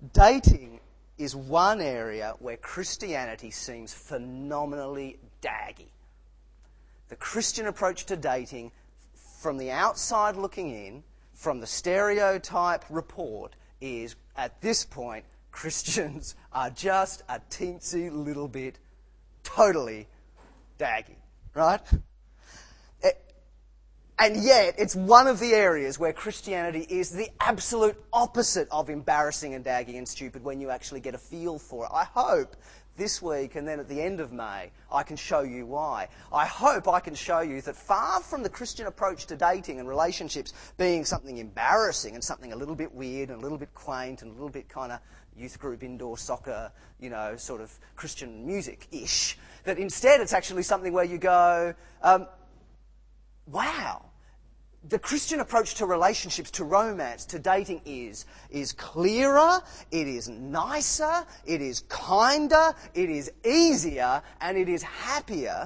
Dating is one area where Christianity seems phenomenally daggy. The Christian approach to dating, from the outside looking in, from the stereotype report, is, at this point, Christians are just a teensy little bit totally daggy, right? And yet, it's one of the areas where Christianity is the absolute opposite of embarrassing and daggy and stupid when you actually get a feel for it. I hope this week and then at the end of May, I can show you why. I hope I can show you that far from the Christian approach to dating and relationships being something embarrassing and something a little bit weird and a little bit quaint and a little bit kind of youth group indoor soccer, sort of Christian music-ish, that instead it's actually something where you go, wow, the Christian approach to relationships, to romance, to dating is clearer, it is nicer, it is kinder, it is easier, and it is happier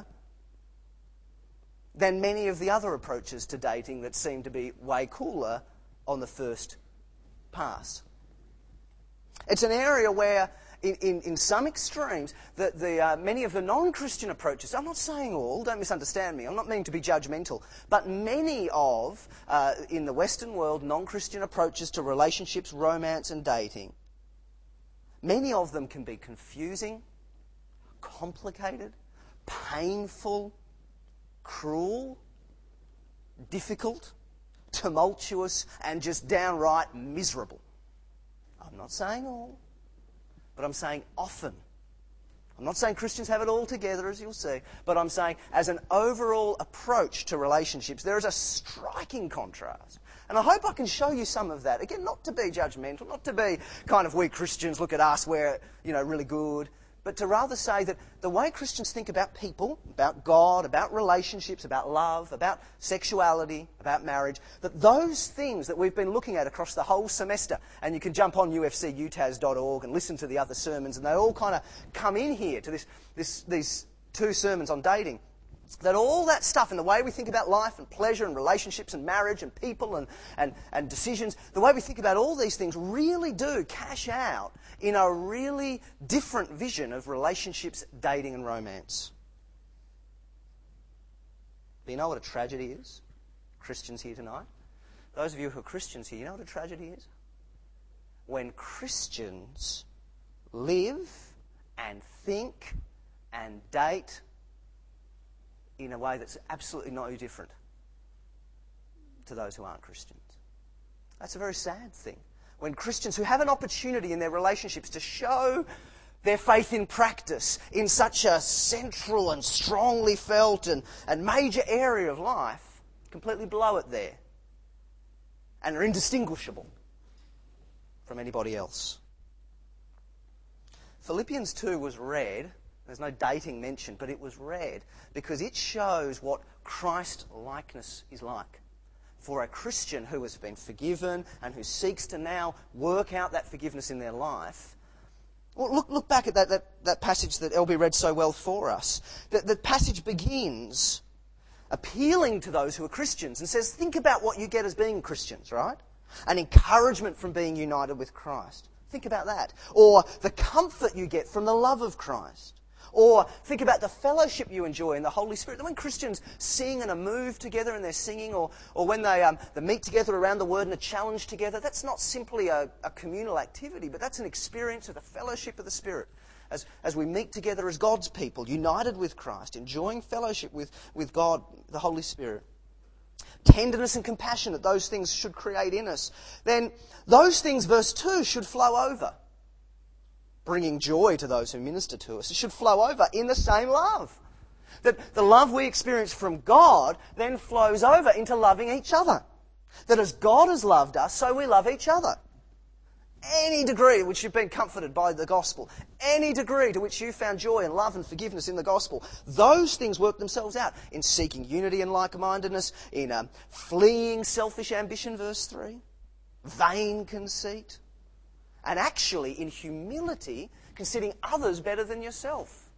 than many of the other approaches to dating that seem to be way cooler on the first pass. It's an area where, in some extremes, many of the non-Christian approaches, I'm not saying all, don't misunderstand me, I'm not meaning to be judgmental, but many of, in the Western world, non-Christian approaches to relationships, romance and dating, many of them can be confusing, complicated, painful, cruel, difficult, tumultuous, and just downright miserable. I'm not saying all, but I'm saying often. I'm not saying Christians have it all together, as you'll see, but I'm saying as an overall approach to relationships, there is a striking contrast. And I hope I can show you some of that. Again, not to be judgmental, not to be kind of we Christians look at us, we're, really good, but to rather say that the way Christians think about people, about God, about relationships, about love, about sexuality, about marriage, that those things that we've been looking at across the whole semester, and you can jump on ufcutaz.org and listen to the other sermons, and they all kind of come in here to these two sermons on dating, that all that stuff and the way we think about life and pleasure and relationships and marriage and people and decisions, the way we think about all these things really do cash out in a really different vision of relationships, dating and romance. But you know what a tragedy is? Christians here tonight. Those of you who are Christians here, you know what a tragedy is? When Christians live and think and date in a way that's absolutely no different to those who aren't Christians. That's a very sad thing. When Christians who have an opportunity in their relationships to show their faith in practice in such a central and strongly felt and major area of life, completely blow it there and are indistinguishable from anybody else. Philippians 2 was read. There's no dating mentioned, but it was read because it shows what Christ-likeness is like. For a Christian who has been forgiven and who seeks to now work out that forgiveness in their life. Well, look back at that passage that LB read so well for us. The passage begins appealing to those who are Christians and says, think about what you get as being Christians, right? An encouragement from being united with Christ. Think about that. Or the comfort you get from the love of Christ. Or think about the fellowship you enjoy in the Holy Spirit. When Christians sing and are moved together in their singing, or when they meet together around the Word and are challenged together, that's not simply a communal activity, but that's an experience of the fellowship of the Spirit. As we meet together as God's people, united with Christ, enjoying fellowship with God, the Holy Spirit. Tenderness and compassion that those things should create in us. Then those things, verse 2, should flow over. Bringing joy to those who minister to us. It should flow over in the same love. That the love we experience from God then flows over into loving each other. That as God has loved us, so we love each other. Any degree to which you've been comforted by the gospel, any degree to which you found joy and love and forgiveness in the gospel, those things work themselves out in seeking unity and like-mindedness, in fleeing selfish ambition, verse 3, vain conceit, and actually, in humility, considering others better than yourself.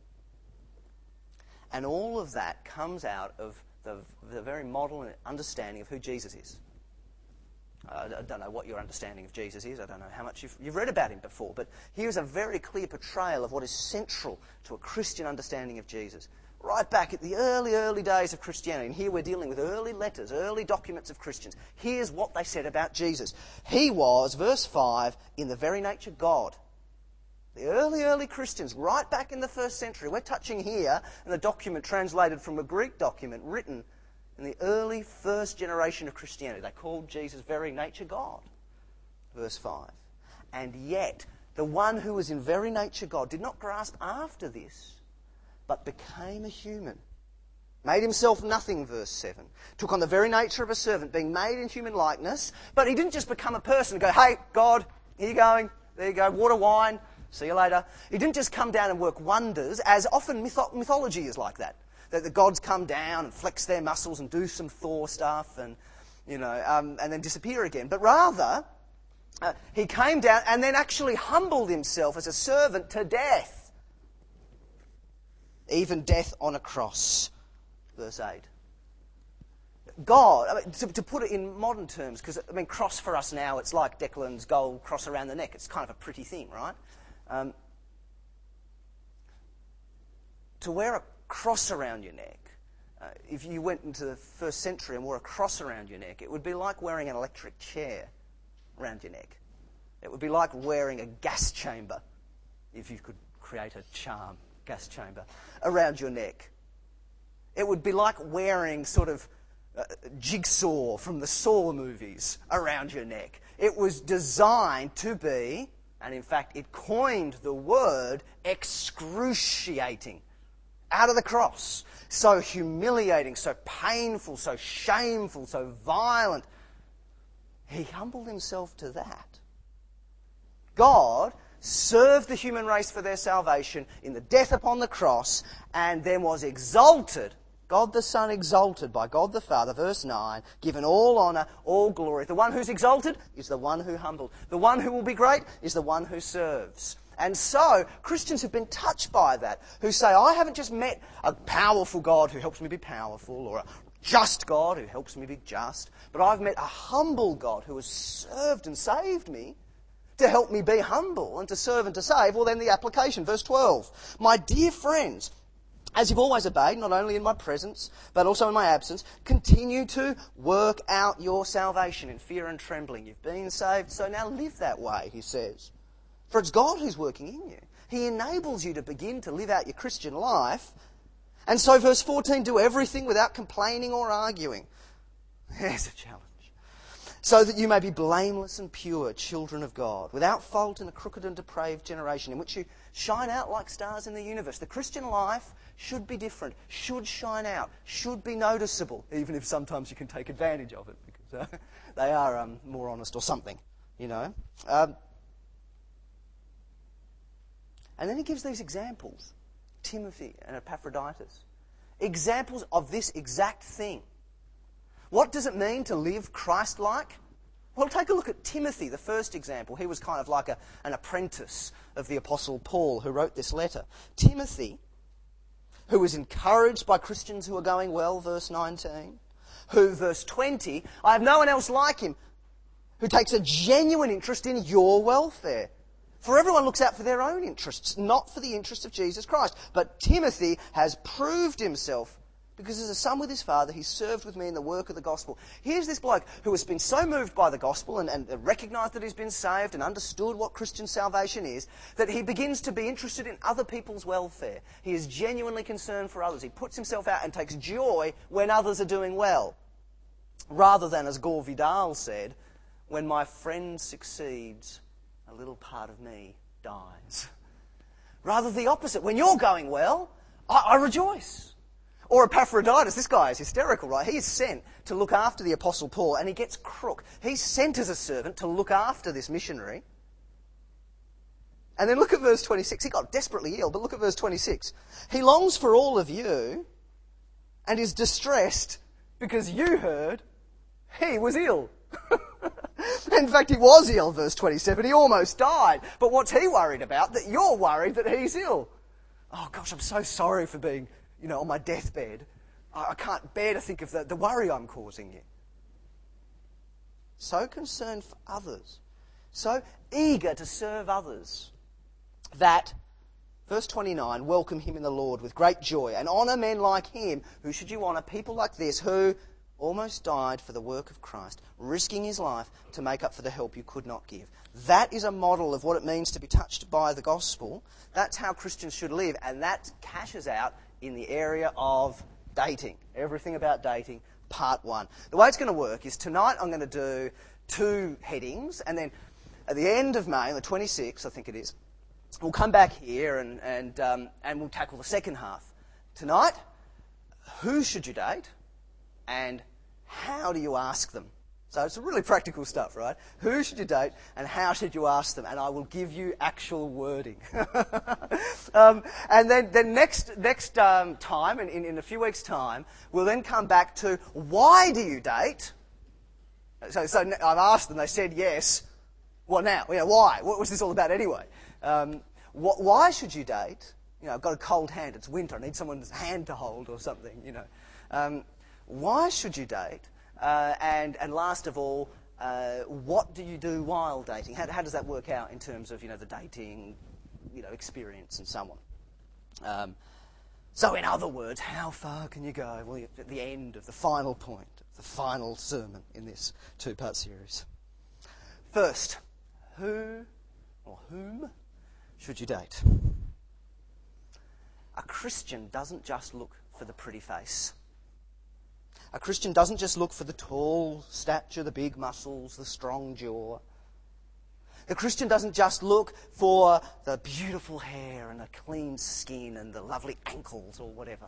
And all of that comes out of the very model and understanding of who Jesus is. I don't know what your understanding of Jesus is. I don't know how much you've read about him before. But here's a very clear portrayal of what is central to a Christian understanding of Jesus. Right back at the early days of Christianity, and here we're dealing with early letters, early documents of Christians. Here's what they said about Jesus. He was, verse 5, in the very nature God. The early Christians, right back in the first century. We're touching here in a document translated from a Greek document written in the early first generation of Christianity. They called Jesus very nature God. Verse 5. And yet, the one who was in very nature God did not grasp after this, but became a human. Made himself nothing, verse 7. Took on the very nature of a servant, being made in human likeness. But he didn't just become a person and go, hey, God, here you going. There you go, water, wine, see you later. He didn't just come down and work wonders, as often mythology is like that. That the gods come down and flex their muscles and do some Thor stuff and then disappear again. But rather, he came down and then actually humbled himself as a servant to death. Even death on a cross. Verse 8. God, to put it in modern terms, because, cross for us now, it's like Declan's gold cross around the neck. It's kind of a pretty thing, right? To wear a cross around your neck, if you went into the first century and wore a cross around your neck, it would be like wearing an electric chair around your neck. It would be like wearing a gas chamber, if you could create a charm gas chamber, around your neck. It would be like wearing sort of Jigsaw from the Saw movies around your neck. It was designed to be, and in fact it coined the word, excruciating. Out of the cross. So humiliating, so painful, so shameful, so violent. He humbled himself to that. God served the human race for their salvation in the death upon the cross and then was exalted, God the Son exalted by God the Father, verse 9, given all honour, all glory. The one who's exalted is the one who humbled. The one who will be great is the one who serves. And so, Christians have been touched by that, who say, I haven't just met a powerful God who helps me be powerful, or a just God who helps me be just, but I've met a humble God who has served and saved me to help me be humble and to serve and to save. Well, then the application, verse 12. My dear friends, as you've always obeyed, not only in my presence, but also in my absence, continue to work out your salvation in fear and trembling. You've been saved, so now live that way, he says. For it's God who's working in you. He enables you to begin to live out your Christian life. And so, verse 14, do everything without complaining or arguing. There's a challenge. So that you may be blameless and pure, children of God, without fault in a crooked and depraved generation, in which you shine out like stars in the universe. The Christian life should be different, should shine out, should be noticeable, even if sometimes you can take advantage of it, because they are more honest or something, And then he gives these examples, Timothy and Epaphroditus, examples of this exact thing. What does it mean to live Christ-like? Well, take a look at Timothy, the first example. He was kind of like an apprentice of the Apostle Paul who wrote this letter. Timothy, who was encouraged by Christians who are going well, verse 19, who, verse 20, I have no one else like him, who takes a genuine interest in your welfare. For everyone looks out for their own interests, not for the interests of Jesus Christ. But Timothy has proved himself, because as a son with his father, he served with me in the work of the gospel. Here's this bloke who has been so moved by the gospel and recognised that he's been saved and understood what Christian salvation is, that he begins to be interested in other people's welfare. He is genuinely concerned for others. He puts himself out and takes joy when others are doing well. Rather than, as Gore Vidal said, when my friend succeeds, a little part of me dies. Rather the opposite. When you're going well, I rejoice. Or Epaphroditus, this guy is hysterical, right? He is sent to look after the Apostle Paul and he gets crook. He's sent as a servant to look after this missionary. And then look at verse 26. He got desperately ill, but look at verse 26. He longs for all of you and is distressed because you heard he was ill. In fact, he was ill, verse 27. He almost died. But what's he worried about? That you're worried that he's ill. Oh, gosh, I'm so sorry for being, on my deathbed. I can't bear to think of the worry I'm causing you. so concerned for others, so eager to serve others, that, verse 29, welcome him in the Lord with great joy and honour men like him. Who should you honour? People like this who almost died for the work of Christ, risking his life to make up for the help you could not give. That is a model of what it means to be touched by the gospel. That's how Christians should live, and that cashes out in the area of dating. Everything about dating, part 1. The way it's going to work is tonight I'm going to do 2 headings, and then at the end of May, the 26th, I think it is, we'll come back here and we'll tackle the second half. Tonight, who should you date, and how do you ask them? So it's really practical stuff, right? Who should you date and how should you ask them? And I will give you actual wording. And then next time, in a few weeks' time, we'll then come back to why do you date? So I've asked them, they said yes. Well, now, why? What was this all about anyway? Why should you date? I've got a cold hand, it's winter, I need someone's hand to hold or something, Why should you date? And last of all, what do you do while dating? How does that work out in terms of, the dating, experience and so on? So in other words, how far can you go? Well, at the end of the final point, the final sermon in this 2-part series. First, who or whom should you date? A Christian doesn't just look for the pretty face. A Christian doesn't just look for the tall stature, the big muscles, the strong jaw. The Christian doesn't just look for the beautiful hair and the clean skin and the lovely ankles or whatever.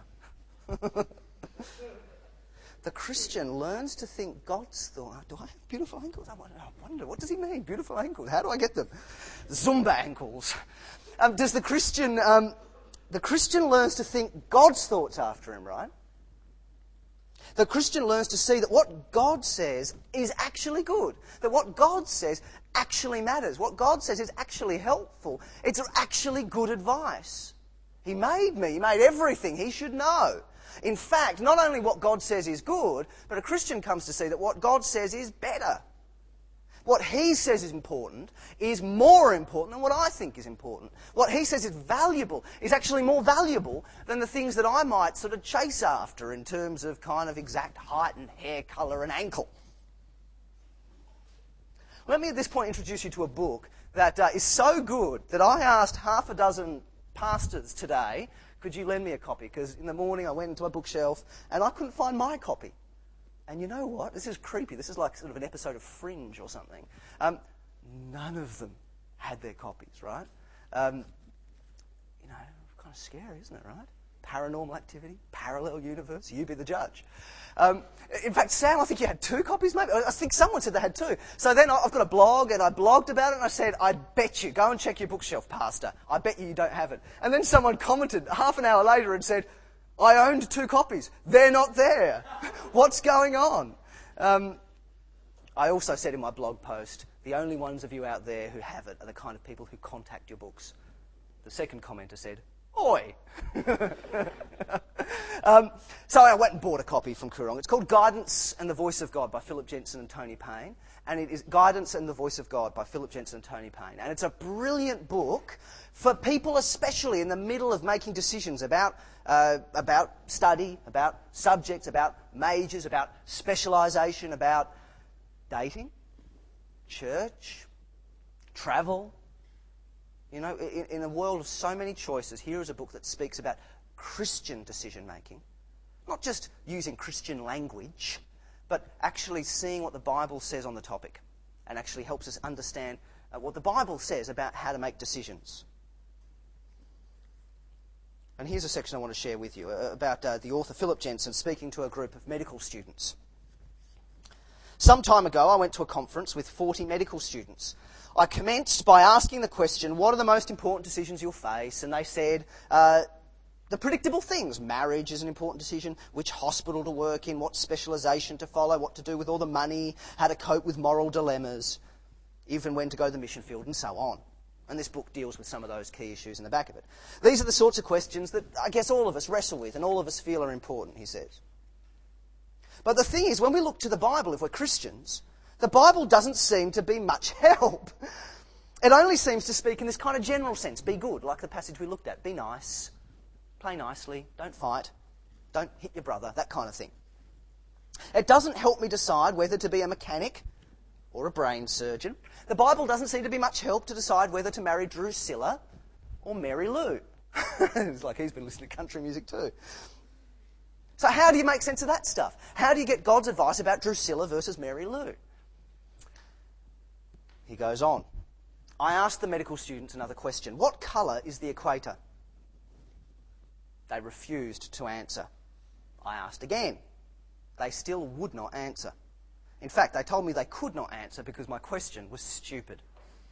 The Christian learns to think God's thought. Do I have beautiful ankles? I wonder, what does he mean, beautiful ankles? How do I get them? Zumba ankles. The Christian learns to think God's thoughts after him, right? The Christian learns to see that what God says is actually good. That what God says actually matters. What God says is actually helpful. It's actually good advice. He made me. He made everything. He should know. In fact, not only what God says is good, but a Christian comes to see that what God says is better. What he says is important is more important than what I think is important. What he says is valuable is actually more valuable than the things that I might sort of chase after in terms of kind of exact height and hair colour and ankle. Let me at this point introduce you to a book that is so good that I asked half a dozen pastors today, could you lend me a copy? Because in the morning I went into my bookshelf and I couldn't find my copy. And you know what? This is creepy. This is like sort of an episode of Fringe or something. None of them had their copies, right? Kind of scary, isn't it, right? Paranormal activity, parallel universe, you be the judge. In fact, Sam, I think you had 2 copies, maybe. I think someone said they had 2. So then I've got a blog, and I blogged about it, and I said, I bet you, go and check your bookshelf, Pastor. I bet you don't have it. And then someone commented half an hour later and said, I owned 2 copies. They're not there. What's going on? I also said in my blog post, the only ones of you out there who have it are the kind of people who contact your books. The second commenter said, Oi! So I went and bought a copy from Koorong. It's called Guidance and the Voice of God by Philip Jensen and Tony Payne. And it is Guidance and the Voice of God by Philip Jensen and Tony Payne. And it's a brilliant book for people especially in the middle of making decisions about study, about subjects, about majors, about specialisation, about dating, church, travel. In a world of so many choices, here is a book that speaks about Christian decision-making. Not just using Christian language, but actually seeing what the Bible says on the topic and actually helps us understand what the Bible says about how to make decisions. And here's a section I want to share with you about the author Philip Jensen speaking to a group of medical students. Some time ago, I went to a conference with 40 medical students. I commenced by asking the question, what are the most important decisions you'll face? And they said, the predictable things. Marriage is an important decision, which hospital to work in, what specialisation to follow, what to do with all the money, how to cope with moral dilemmas, even when to go to the mission field, and so on. And this book deals with some of those key issues in the back of it. These are the sorts of questions that I guess all of us wrestle with and all of us feel are important, he says. But the thing is, when we look to the Bible, if we're Christians, The Bible doesn't seem to be much help. It only seems to speak in this kind of general sense. Be good, like the passage we looked at. Be nice. Play nicely. Don't fight. Don't hit your brother. That kind of thing. It doesn't help me decide whether to be a mechanic or a brain surgeon. The Bible doesn't seem to be much help to decide whether to marry Drusilla or Mary Lou. It's like he's been listening to country music too. So how do you make sense of that stuff? How do you get God's advice about Drusilla versus Mary Lou? He goes on. I asked the medical students another question. What colour is the equator? They refused to answer. I asked again. They still would not answer. In fact, they told me they could not answer because my question was stupid.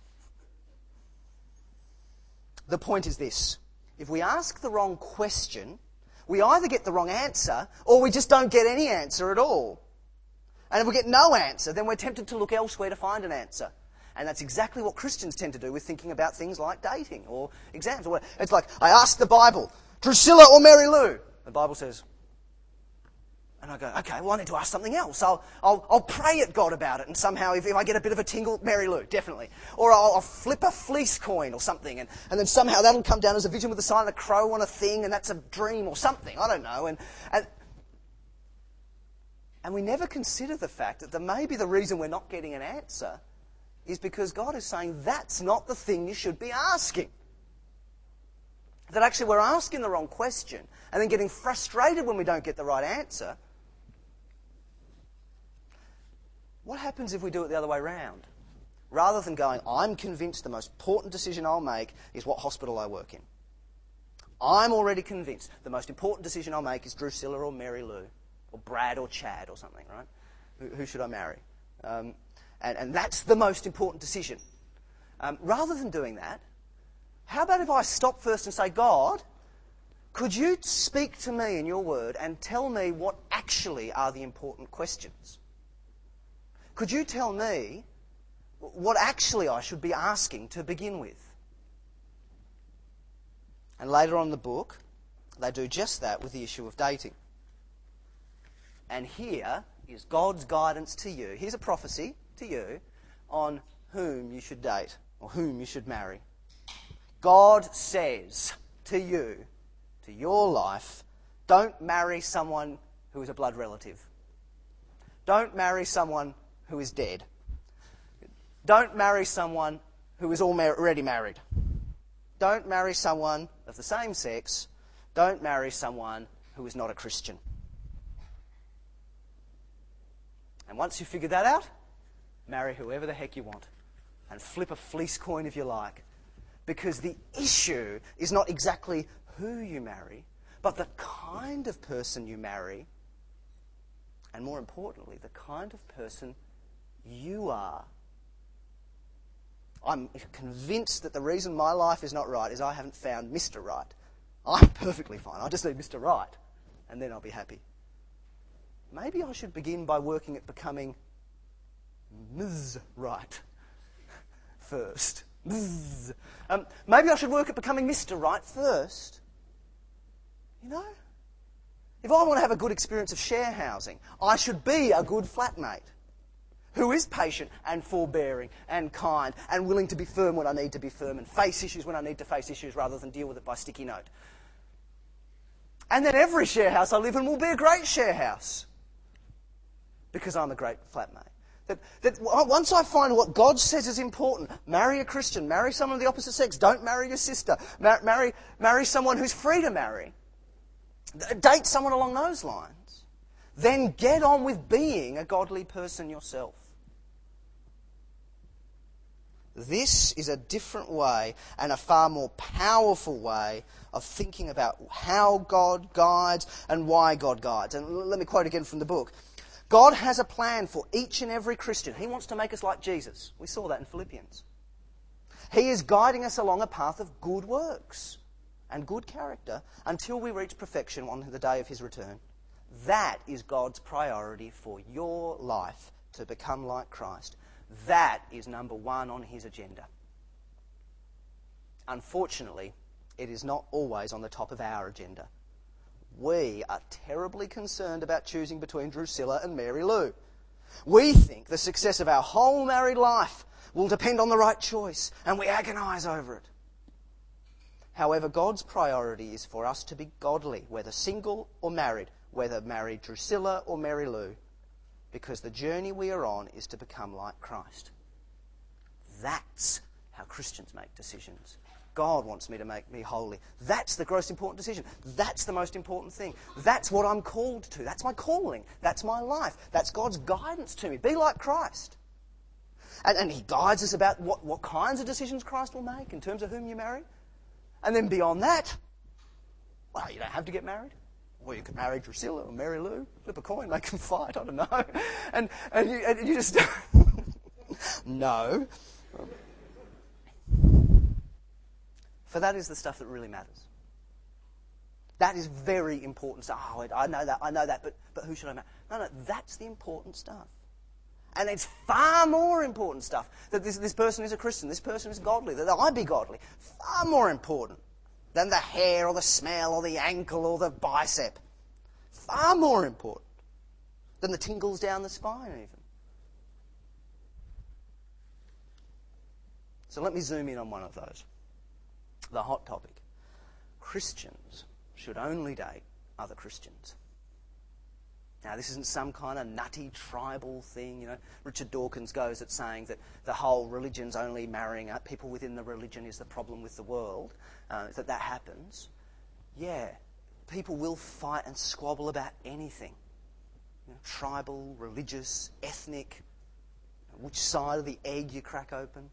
The point is this. If we ask the wrong question, we either get the wrong answer or we just don't get any answer at all. And if we get no answer, then we're tempted to look elsewhere to find an answer. And that's exactly what Christians tend to do with thinking about things like dating or exams. It's like, I ask the Bible, Drusilla or Mary Lou? The Bible says, and I go, okay, well I need to ask something else. I'll pray at God about it, and somehow if I get a bit of a tingle, Mary Lou, definitely. Or I'll flip a fleece coin or something, and then somehow that'll come down as a vision with a sign of a crow on a thing, and that's a dream or something, I don't know. And we never consider the fact that maybe the reason we're not getting an answer is because God is saying that's not the thing you should be asking. That actually we're asking the wrong question and then getting frustrated when we don't get the right answer. What happens if we do it the other way round? Rather than going, I'm convinced the most important decision I'll make is what hospital I work in. I'm already convinced the most important decision I'll make is Drusilla or Mary Lou, or Brad or Chad or something, right? Who should I marry? And that's the most important decision. Rather than doing that, how about if I stop first and say, God, could you speak to me in your word and tell me what actually are the important questions? Could you tell me what actually I should be asking to begin with? And later on in the book, they do just that with the issue of dating. And here is God's guidance to you. Here's a prophecy to you on whom you should date or whom you should marry. God says to you, to your life, don't marry someone who is a blood relative. Don't marry someone who is dead. Don't marry someone who is already married. Don't marry someone of the same sex. Don't marry someone who is not a Christian. And once you figure that out, marry whoever the heck you want. And flip a fleece coin if you like. Because the issue is not exactly who you marry, but the kind of person you marry. And more importantly, the kind of person you are. I'm convinced that the reason my life is not right is I haven't found Mr. Right. I'm perfectly fine. I just need Mr. Right, and then I'll be happy. Maybe I should begin by working at becoming Ms. Right first. Maybe I should work at becoming Mr. Right first. You know? If I want to have a good experience of share housing, I should be a good flatmate who is patient and forbearing and kind and willing to be firm when I need to be firm and face issues when I need to face issues rather than deal with it by sticky note. And then every share house I live in will be a great share house because I'm a great flatmate. That once I find what God says is important, marry a Christian, marry someone of the opposite sex, don't marry your sister, marry someone who's free to marry, date someone along those lines, then get on with being a godly person yourself. This is a different way and a far more powerful way of thinking about how God guides and why God guides. And let me quote again from the book. God has a plan for each and every Christian. He wants to make us like Jesus. We saw that in Philippians. He is guiding us along a path of good works and good character until we reach perfection on the day of His return. That is God's priority for your life, to become like Christ. That is number one on His agenda. Unfortunately, it is not always on the top of our agenda. We are terribly concerned about choosing between Drusilla and Mary Lou. We think the success of our whole married life will depend on the right choice, and we agonise over it. However, God's priority is for us to be godly, whether single or married, whether married Drusilla or Mary Lou, because the journey we are on is to become like Christ. That's how Christians make decisions. God wants me to make me holy. That's the most important decision. That's the most important thing. That's what I'm called to. That's my calling. That's my life. That's God's guidance to me. Be like Christ. And He guides us about what kinds of decisions Christ will make in terms of whom you marry. And then beyond that, well, you don't have to get married. Or you could marry Drusilla or Mary Lou, flip a coin, make them fight, I don't know. And you just... No. For that is the stuff that really matters. That is very important stuff. Oh, I know that, but who should I marry? No, that's the important stuff. And it's far more important stuff that this person is a Christian, this person is godly, that I be godly. Far more important than the hair or the smell or the ankle or the bicep. Far more important than the tingles down the spine even. So let me zoom in on one of those. The hot topic. Christians should only date other Christians. Now, this isn't some kind of nutty tribal thing. You know, Richard Dawkins goes at saying that the whole religion's only marrying people within the religion is the problem with the world, that happens. Yeah, people will fight and squabble about anything. You know, tribal, religious, ethnic, which side of the egg you crack open.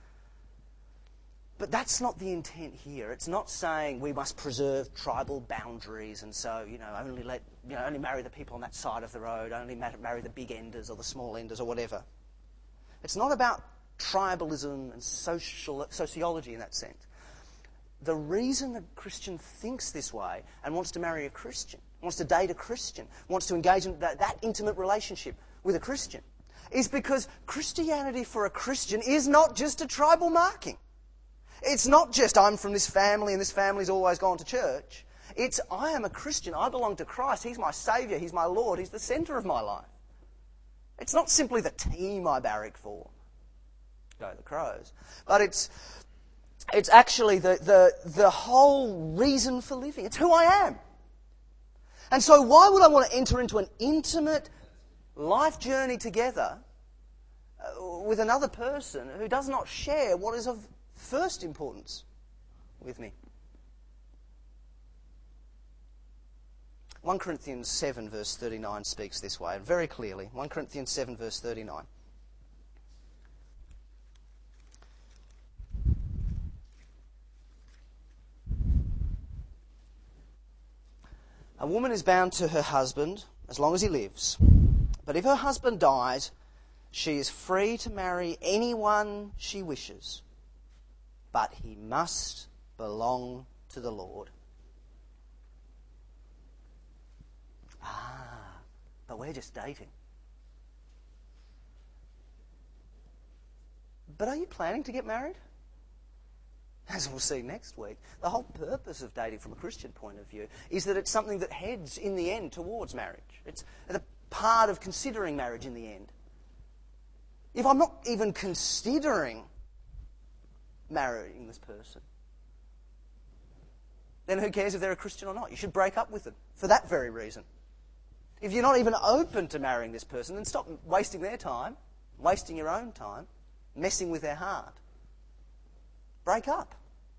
But that's not the intent here. It's not saying we must preserve tribal boundaries and so, only marry the people on that side of the road, only marry the big enders or the small enders or whatever. It's not about tribalism and sociology in that sense. The reason a Christian thinks this way and wants to marry a Christian, wants to date a Christian, wants to engage in that intimate relationship with a Christian, is because Christianity for a Christian is not just a tribal marking. It's not just, I'm from this family and this family's always gone to church. It's, I am a Christian. I belong to Christ. He's my Saviour. He's my Lord. He's the centre of my life. It's not simply the team I barrack for. Go the Crows. But it's actually the whole reason for living. It's who I am. And so why would I want to enter into an intimate life journey together with another person who does not share what is of first importance with me? 1 Corinthians 7 verse 39 speaks this way, and very clearly. 1 Corinthians 7 verse 39. A woman is bound to her husband as long as he lives. But if her husband dies, she is free to marry anyone she wishes. But he must belong to the Lord. But we're just dating. But are you planning to get married? As we'll see next week, the whole purpose of dating from a Christian point of view is that it's something that heads in the end towards marriage. It's a part of considering marriage in the end. If I'm not even considering marrying this person, then who cares if they're a Christian or not? You should break up with them for that very reason. If you're not even open to marrying this person, then stop wasting their time, wasting your own time, messing with their heart. Break up.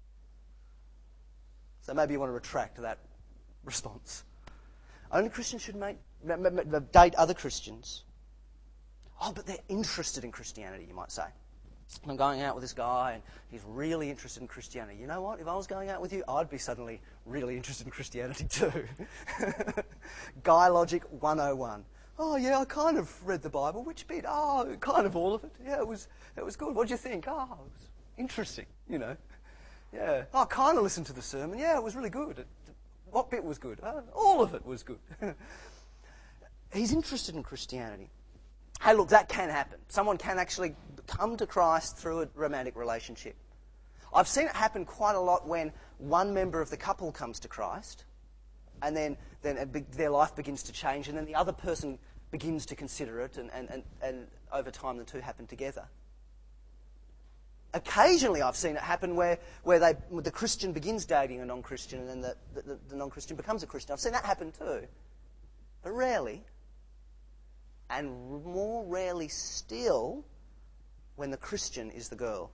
So maybe you want to retract that response. Only Christians should date other Christians. Oh, but they're interested in Christianity, you might say. I'm going out with this guy and he's really interested in Christianity. You know what? If I was going out with you, I'd be suddenly really interested in Christianity too. Guy logic 101. Oh yeah, I kind of read the Bible. Which bit? Oh, kind of all of it. Yeah, it was good. What do you think? Oh, it was interesting, you know. Yeah. Oh, I kind of listened to the sermon. Yeah, it was really good. What bit was good? All of it was good. He's interested in Christianity. Hey, look, that can happen. Someone can actually come to Christ through a romantic relationship. I've seen it happen quite a lot when one member of the couple comes to Christ and then their life begins to change, and then the other person begins to consider it, and over time the two happen together. Occasionally I've seen it happen where the Christian begins dating a non-Christian and then the non-Christian becomes a Christian. I've seen that happen too. But rarely, and more rarely still, when the Christian is the girl.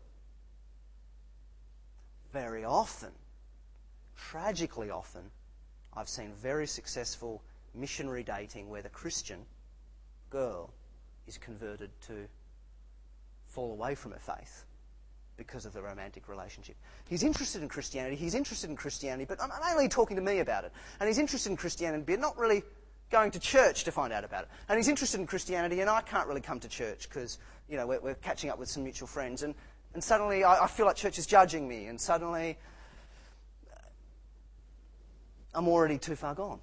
Very often, tragically often, I've seen very successful missionary dating where the Christian girl is converted to fall away from her faith because of the romantic relationship. He's interested in Christianity, but I'm only talking to me about it. And he's interested in Christianity, but not really going to church to find out about it. And he's interested in Christianity, and I can't really come to church because, we're catching up with some mutual friends. And suddenly I feel like church is judging me, and suddenly I'm already too far gone.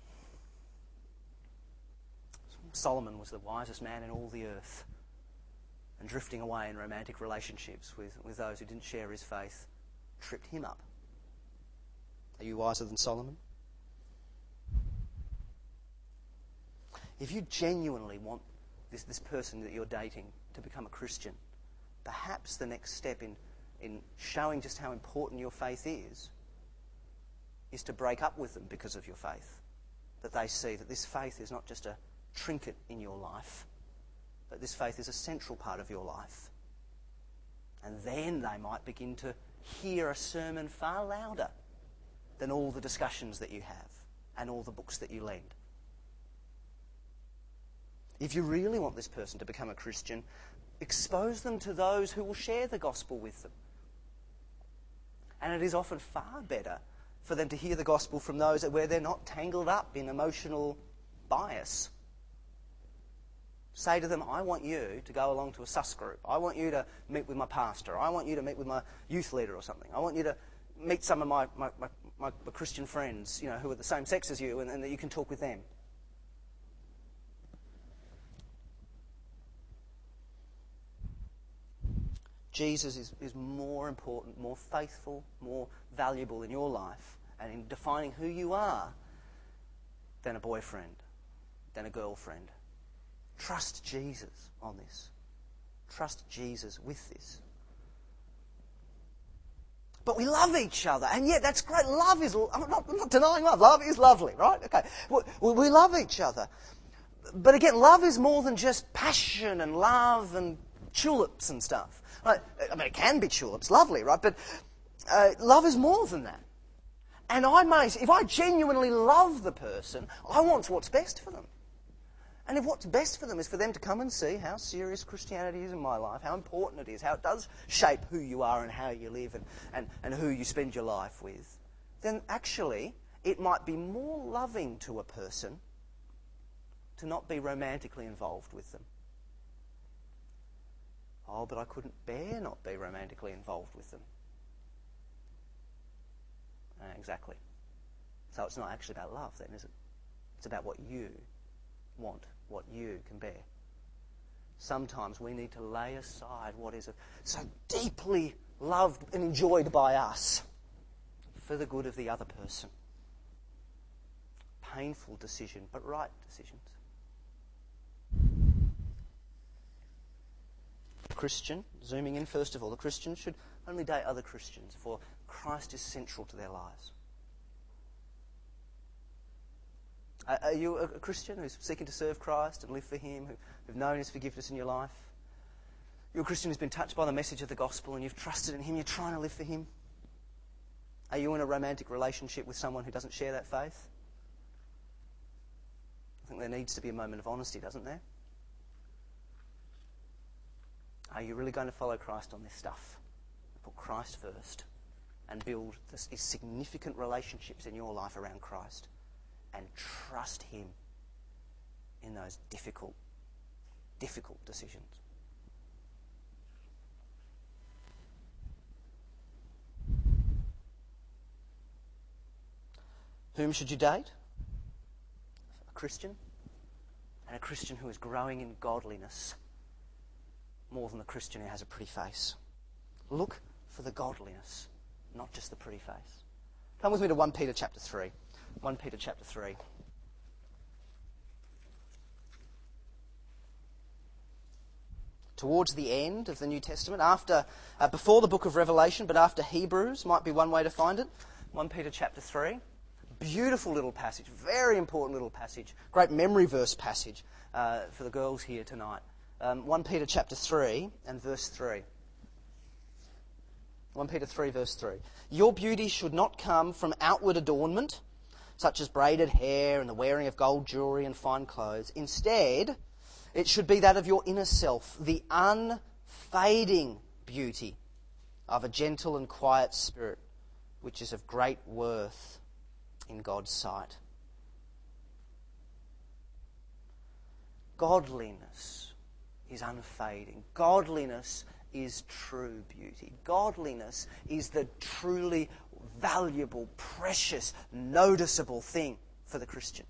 Solomon was the wisest man in all the earth, and drifting away in romantic relationships with those who didn't share his faith tripped him up. Are you wiser than Solomon? If you genuinely want this person that you're dating to become a Christian, perhaps the next step in showing just how important your faith is to break up with them because of your faith. That they see that this faith is not just a trinket in your life, but this faith is a central part of your life. And then they might begin to hear a sermon far louder than all the discussions that you have and all the books that you lend. If you really want this person to become a Christian, expose them to those who will share the gospel with them. And it is often far better for them to hear the gospel from those where they're not tangled up in emotional bias. Say to them, I want you to go along to a sus group. I want you to meet with my pastor. I want you to meet with my youth leader or something. I want you to meet some of my Christian friends, who are the same sex as you, and that you can talk with them. Jesus is more important, more faithful, more valuable in your life and in defining who you are than a boyfriend, than a girlfriend. Trust Jesus on this. Trust Jesus with this. But we love each other, and yet that's great. Love is... I'm not denying love. Love is lovely, right? Okay. We love each other. But again, love is more than just passion and love and tulips and stuff. It can be tulips, lovely, right? But love is more than that. And if I genuinely love the person, I want what's best for them. And if what's best for them is for them to come and see how serious Christianity is in my life, how important it is, how it does shape who you are and how you live and who you spend your life with, then actually it might be more loving to a person to not be romantically involved with them. Oh, but I couldn't bear not be romantically involved with them. Exactly. So it's not actually about love then, is it? It's about what you want, what you can bear. Sometimes we need to lay aside what is so deeply loved and enjoyed by us for the good of the other person. Painful decision, but right decisions. Christian, zooming in first of all, the Christian should only date other Christians, for Christ is central to their lives. Are you a Christian who's seeking to serve Christ and live for Him, who've known His forgiveness in your life? You're a Christian who's been touched by the message of the gospel and you've trusted in Him, you're trying to live for Him? Are you in a romantic relationship with someone who doesn't share that faith? I think there needs to be a moment of honesty, doesn't there? Are you really going to follow Christ on this stuff? Put Christ first and build these significant relationships in your life around Christ and trust Him in those difficult decisions. Whom should you date? A Christian, and a Christian who is growing in godliness more than the Christian who has a pretty face. Look for the godliness, not just the pretty face. Come with me to 1 Peter chapter 3. 1 Peter chapter 3. towards the end of the New Testament, before the book of Revelation, but after Hebrews, might be one way to find it. 1 Peter chapter 3. Beautiful little passage, very important little passage, great memory verse passage for the girls here tonight. 1 Peter chapter 3 and verse 3. 1 Peter 3 verse 3. Your beauty should not come from outward adornment, such as braided hair and the wearing of gold jewellery and fine clothes. Instead, it should be that of your inner self, the unfading beauty of a gentle and quiet spirit, which is of great worth in God's sight. Godliness is unfading. Godliness is true beauty. Godliness is the truly valuable, precious, noticeable thing for the Christian.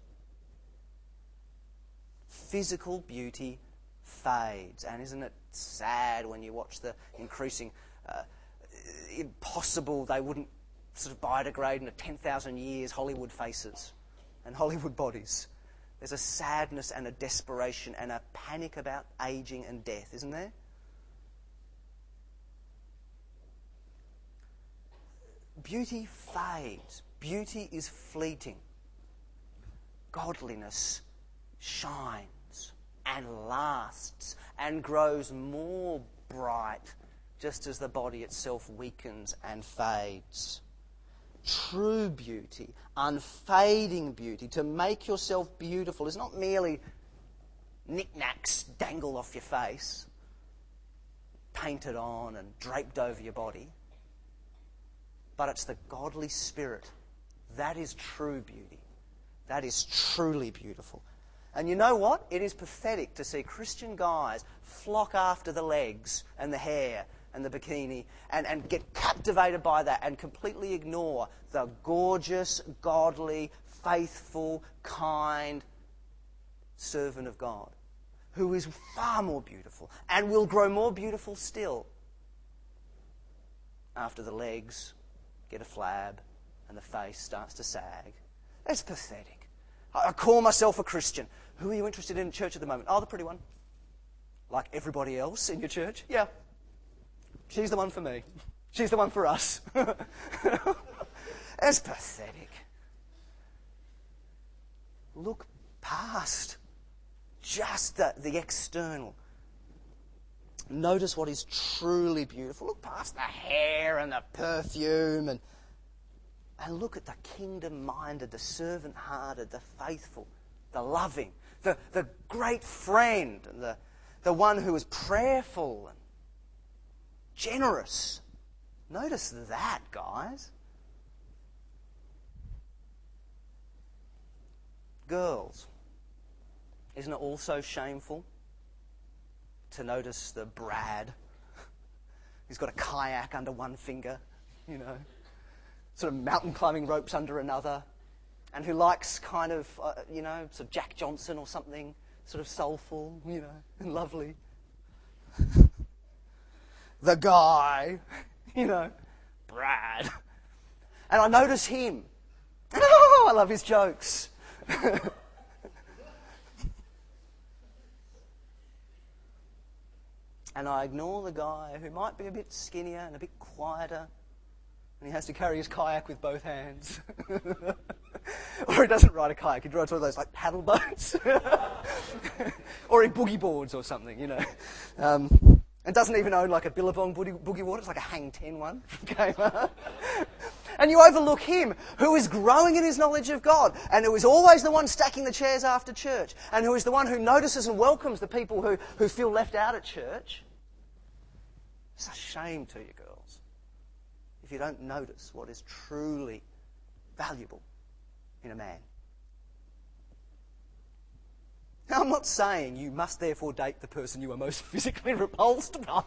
Physical beauty fades, and isn't it sad when you watch the increasing impossible, they wouldn't sort of biodegrade in 10,000 years, Hollywood faces and Hollywood bodies. There's a sadness and a desperation and a panic about aging and death, isn't there? Beauty fades. Beauty is fleeting. Godliness shines and lasts and grows more bright just as the body itself weakens and fades. True beauty, unfading beauty, to make yourself beautiful is not merely knickknacks dangled off your face, painted on and draped over your body, but it's the godly spirit. That is true beauty. That is truly beautiful. And you know what? It is pathetic to see Christian guys flock after the legs and the hair and the bikini and get captivated by that and completely ignore the gorgeous, godly, faithful, kind servant of God who is far more beautiful and will grow more beautiful still after the legs get a flab and the face starts to sag. It's pathetic. I call myself a Christian. Who are you interested in church at the moment? Oh, the pretty one. Like everybody else in your church? Yeah. She's the one for me. She's the one for us. It's pathetic. Look past just the external. Notice what is truly beautiful. Look past the hair and the perfume and look at the kingdom-minded, the servant-hearted, the faithful, the loving, the great friend, and the one who is prayerful and generous. Notice that, guys. Girls, isn't it also shameful to notice the Brad who's got a kayak under one finger, sort of mountain climbing ropes under another, and who likes kind of, sort of Jack Johnson or something, sort of soulful, and lovely. The guy, Brad. And I notice him. Oh, I love his jokes. And I ignore the guy who might be a bit skinnier and a bit quieter, and he has to carry his kayak with both hands. Or he doesn't ride a kayak, he rides one of those like paddle boats. Or he boogie boards or something, and doesn't even own like a Billabong boogie board, it's like a Hang 10 one from Kmart. And you overlook him, who is growing in his knowledge of God, and who is always the one stacking the chairs after church, and who is the one who notices and welcomes the people who feel left out at church. It's a shame to you, girls, if you don't notice what is truly valuable in a man. Now, I'm not saying you must therefore date the person you are most physically repulsed by.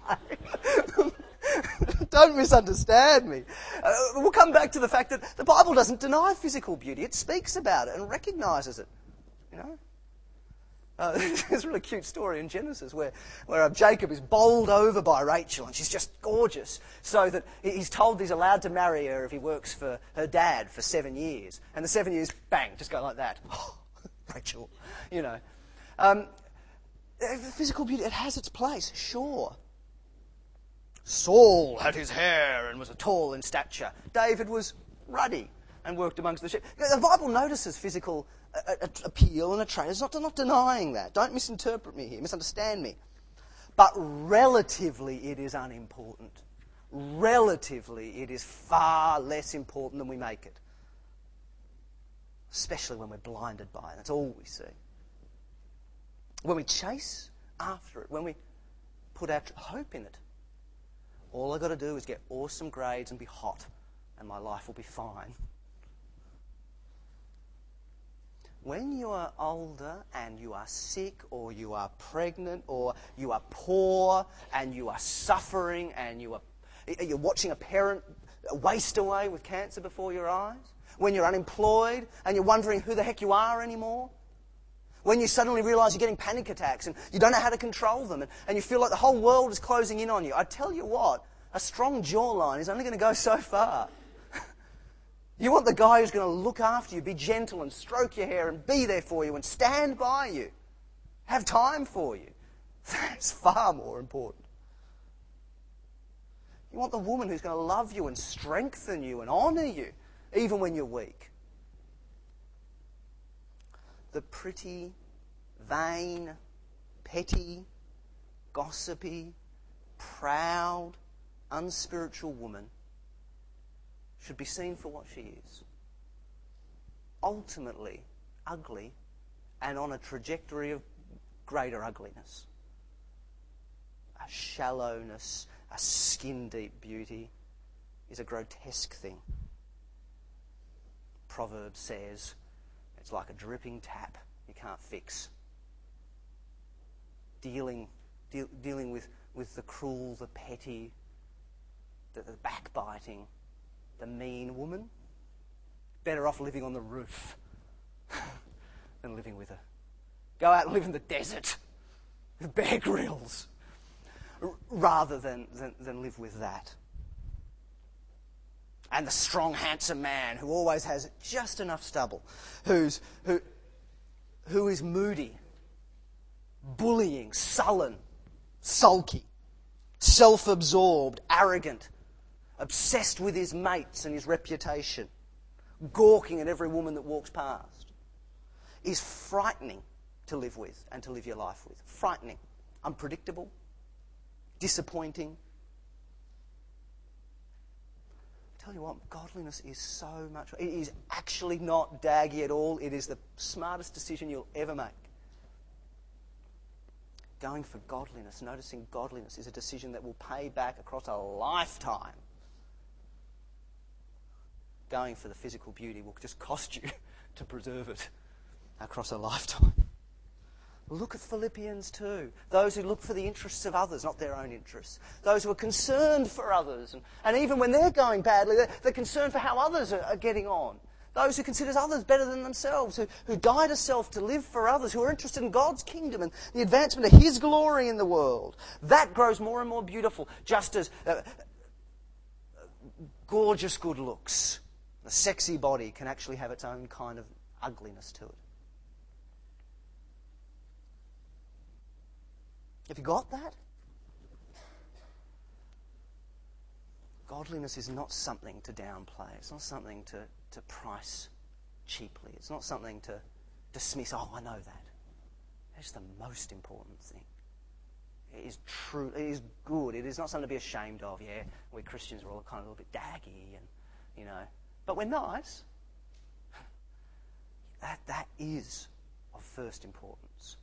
Don't misunderstand me. We'll come back to the fact that the Bible doesn't deny physical beauty. It speaks about it and recognises it. There's a really cute story in Genesis where Jacob is bowled over by Rachel and she's just gorgeous, so that he's told he's allowed to marry her if he works for her dad for 7 years. And the 7 years, bang, just go like that. Oh, Rachel, Physical beauty, it has its place, sure. Saul had his hair and was tall in stature. David was ruddy and worked amongst the sheep. The Bible notices physical appeal and attraction. It's not denying that. Don't misinterpret me here, misunderstand me. But relatively, it is unimportant. Relatively, it is far less important than we make it. Especially when we're blinded by it. That's all we see. When we chase after it, when we put our hope in it, all I've got to do is get awesome grades and be hot, and my life will be fine. When you are older and you are sick or you are pregnant or you are poor and you are suffering and you're watching a parent waste away with cancer before your eyes, when you're unemployed and you're wondering who the heck you are anymore, when you suddenly realise you're getting panic attacks and you don't know how to control them and you feel like the whole world is closing in on you, I tell you what, a strong jawline is only going to go so far. You want the guy who's going to look after you, be gentle and stroke your hair and be there for you and stand by you, have time for you. That's far more important. You want the woman who's going to love you and strengthen you and honour you, even when you're weak. The pretty, vain, petty, gossipy, proud, unspiritual woman should be seen for what she is. Ultimately ugly and on a trajectory of greater ugliness. A shallowness, a skin-deep beauty is a grotesque thing. Proverbs says, it's like a dripping tap you can't fix. Dealing with the cruel, the petty, the backbiting, the mean woman, better off living on the roof than living with her. Go out and live in the desert with Bear Grylls rather than live with that. And the strong, handsome man who always has just enough stubble, who is moody, bullying, sullen, sulky, self-absorbed, arrogant, obsessed with his mates and his reputation, gawking at every woman that walks past, is frightening to live with and to live your life with. Frightening, unpredictable, disappointing. Tell you what, godliness is so much. It is actually not daggy at all. It is the smartest decision you'll ever make. Going for godliness, noticing godliness, is a decision that will pay back across a lifetime. Going for the physical beauty will just cost you to preserve it across a lifetime. Look at Philippians 2. Those who look for the interests of others, not their own interests. Those who are concerned for others. And even when they're going badly, they're concerned for how others are getting on. Those who consider others better than themselves, who die to self to live for others, who are interested in God's kingdom and the advancement of His glory in the world. That grows more and more beautiful, just as gorgeous good looks, a sexy body, can actually have its own kind of ugliness to it. Have you got that? Godliness is not something to downplay. It's not something to price cheaply. It's not something to dismiss, oh, I know that. It's the most important thing. It is true. It is good. It is not something to be ashamed of. Yeah, we Christians are all kind of a little bit daggy and, but we're nice. That is of first importance.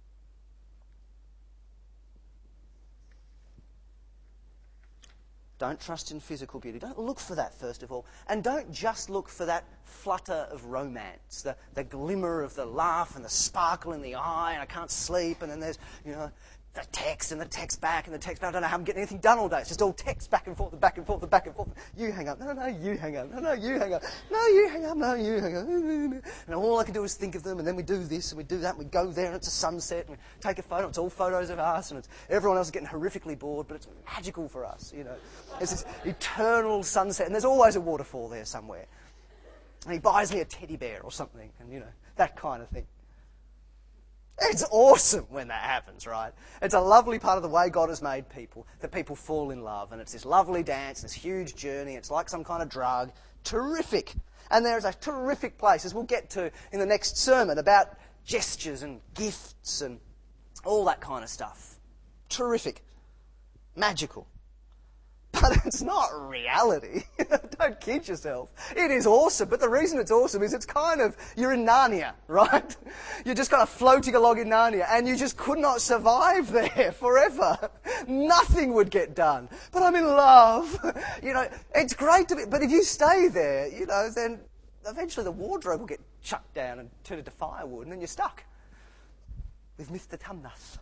Don't trust in physical beauty. Don't look for that, first of all. And don't just look for that flutter of romance, the glimmer of the laugh and the sparkle in the eye, and I can't sleep, and then there's, the text and the text back and the text back. I don't know how I'm getting anything done all day. It's just all text back and forth and back and forth and back and forth. You hang up. No, you hang up. No, you hang up. No, you hang up. No, you hang up. And all I can do is think of them, and then we do this and we do that, and we go there, and it's a sunset, and we take a photo. It's all photos of us, and everyone else is getting horrifically bored, but it's magical for us, It's this eternal sunset, and there's always a waterfall there somewhere. And he buys me a teddy bear or something, and, that kind of thing. It's awesome when that happens, right? It's a lovely part of the way God has made people, that people fall in love. And it's this lovely dance, this huge journey. It's like some kind of drug. Terrific. And there's a terrific place, as we'll get to in the next sermon, about gestures and gifts and all that kind of stuff. Terrific. Magical. But it's not reality. Don't kid yourself. It is awesome, but the reason it's awesome is it's kind of, you're in Narnia, right? You're just kind of floating along in Narnia, and you just could not survive there forever. Nothing would get done. But I'm in love. It's great to be, but if you stay there, then eventually the wardrobe will get chucked down and turned into firewood, and then you're stuck with Mr. Tumnus.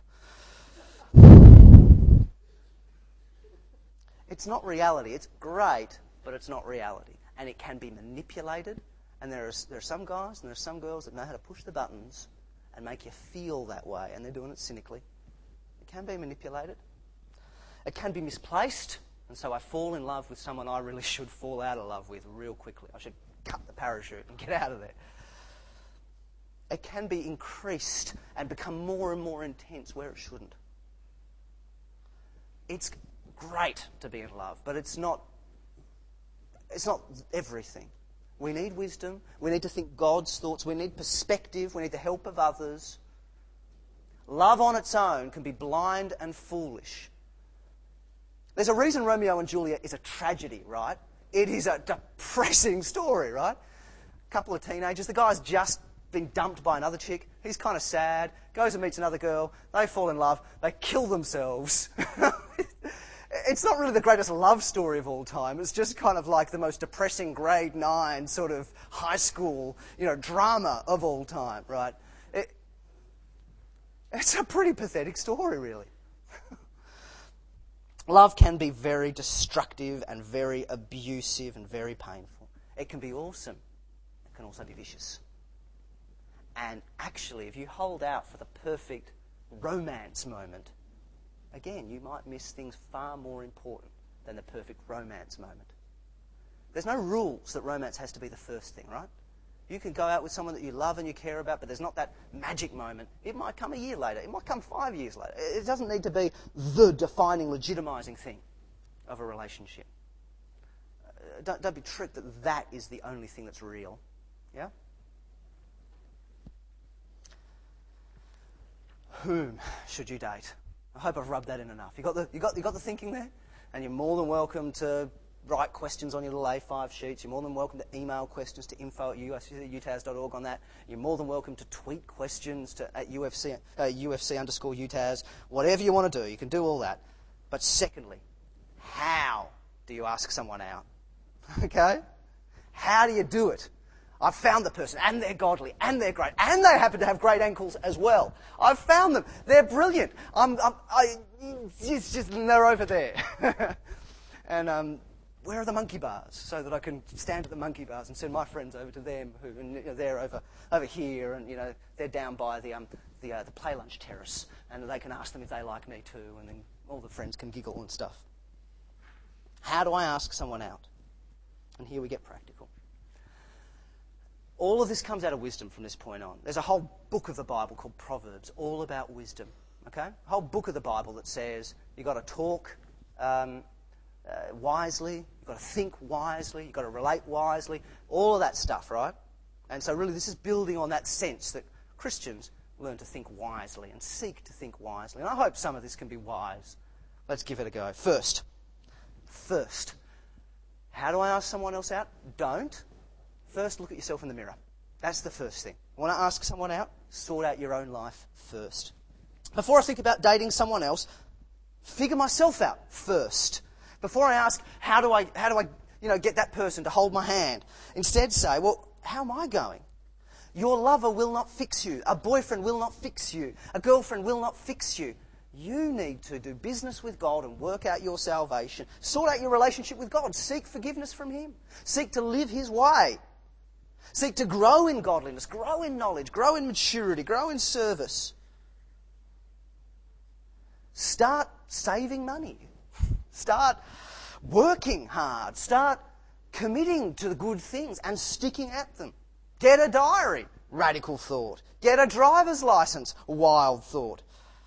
It's not reality. It's great, but it's not reality. And it can be manipulated. And there are some guys and there are some girls that know how to push the buttons and make you feel that way. And they're doing it cynically. It can be manipulated. It can be misplaced. And so I fall in love with someone I really should fall out of love with real quickly. I should cut the parachute and get out of there. It can be increased and become more and more intense where it shouldn't. It's great to be in love, but it's not everything. We need wisdom. We need to think God's thoughts. We need perspective. We need the help of others. Love on its own can be blind and foolish. There's a reason Romeo and Juliet is a tragedy, right? It is a depressing story, right? A couple of teenagers. The guy's just been dumped by another chick. He's kind of sad. Goes and meets another girl. They fall in love. They kill themselves. It's not really the greatest love story of all time. It's just kind of like the most depressing grade 9 sort of high school, drama of all time, right? It's a pretty pathetic story, really. Love can be very destructive and very abusive and very painful. It can be awesome. It can also be vicious. And actually, if you hold out for the perfect romance moment, again, you might miss things far more important than the perfect romance moment. There's no rules that romance has to be the first thing, right? You can go out with someone that you love and you care about, but there's not that magic moment. It might come a year later. It might come 5 years later. It doesn't need to be the defining, legitimising thing of a relationship. Don't be tricked that that is the only thing that's real. Yeah? Whom should you date? I hope I've rubbed that in enough. You got the thinking there? And you're more than welcome to write questions on your little A5 sheets. You're more than welcome to email questions to info@utaz.org on that. You're more than welcome to tweet questions at UFC_UTAZ. Whatever you want to do, you can do all that. But secondly, how do you ask someone out? Okay? How do you do it? I've found the person, and they're godly, and they're great, and they happen to have great ankles as well. I've found them. They're brilliant. It's just they're over there. And where are the monkey bars so that I can stand at the monkey bars and send my friends over to them they're over here, and they're down by the play lunch terrace, and they can ask them if they like me too, and then all the friends can giggle and stuff. How do I ask someone out? And here we get practical. All of this comes out of wisdom from this point on. There's a whole book of the Bible called Proverbs, all about wisdom. Okay, a whole book of the Bible that says you've got to talk wisely, you've got to think wisely, you've got to relate wisely, all of that stuff, right? And so really this is building on that sense that Christians learn to think wisely and seek to think wisely. And I hope some of this can be wise. Let's give it a go. First, how do I ask someone else out? Don't. First, look at yourself in the mirror. That's the first thing. Want to ask someone out? Sort out your own life first. Before I think about dating someone else, figure myself out first. Before I ask, how do I get that person to hold my hand? Instead say, well, how am I going? Your lover will not fix you. A boyfriend will not fix you. A girlfriend will not fix you. You need to do business with God and work out your salvation. Sort out your relationship with God. Seek forgiveness from Him. Seek to live His way. Seek to grow in godliness, grow in knowledge, grow in maturity, grow in service. Start saving money. Start working hard. Start committing to the good things and sticking at them. Get a diary. Radical thought. Get a driver's license. Wild thought.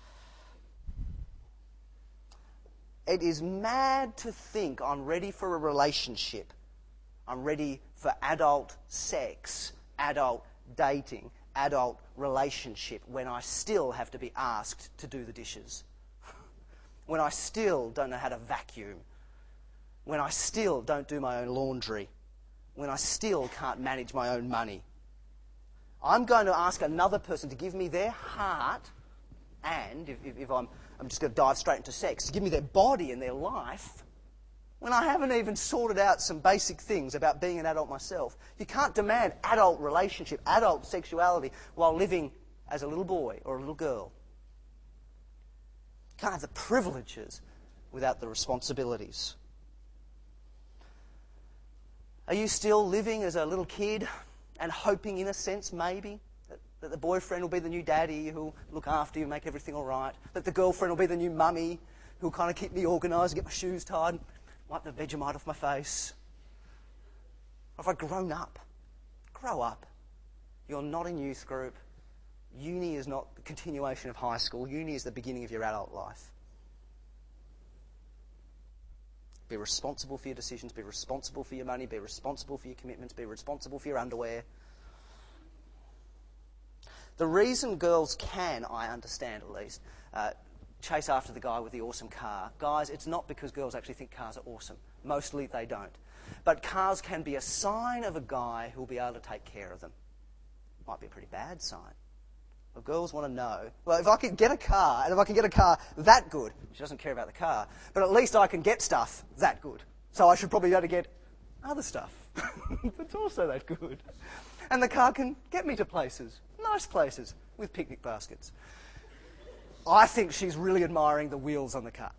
It is mad to think I'm ready for a relationship. I'm ready for adult sex, adult dating, adult relationship when I still have to be asked to do the dishes. When I still don't know how to vacuum. When I still don't do my own laundry. When I still can't manage my own money. I'm going to ask another person to give me their heart, and if I'm just going to dive straight into sex, to give me their body and their life, when I haven't even sorted out some basic things about being an adult myself. You can't demand adult relationship, adult sexuality, while living as a little boy or a little girl. You can't have the privileges without the responsibilities. Are you still living as a little kid and hoping, in a sense, maybe, that the boyfriend will be the new daddy who'll look after you and make everything all right? That the girlfriend will be the new mummy who'll kind of keep me organised and get my shoes tied, wipe the Vegemite off my face? Or have I grown up? Grow up. You're not in youth group. Uni is not the continuation of high school. Uni is the beginning of your adult life. Be responsible for your decisions. Be responsible for your money. Be responsible for your commitments. Be responsible for your underwear. The reason girls can, I understand at least, chase after the guy with the awesome car. Guys, it's not because girls actually think cars are awesome. Mostly they don't. But cars can be a sign of a guy who'll be able to take care of them. Might be a pretty bad sign. Well, girls want to know, well, if I can get a car, and if I can get a car that good, she doesn't care about the car, but at least I can get stuff that good. So I should probably be able to get other stuff that's also that good. And the car can get me to places, nice places, with picnic baskets. I think she's really admiring the wheels on the car.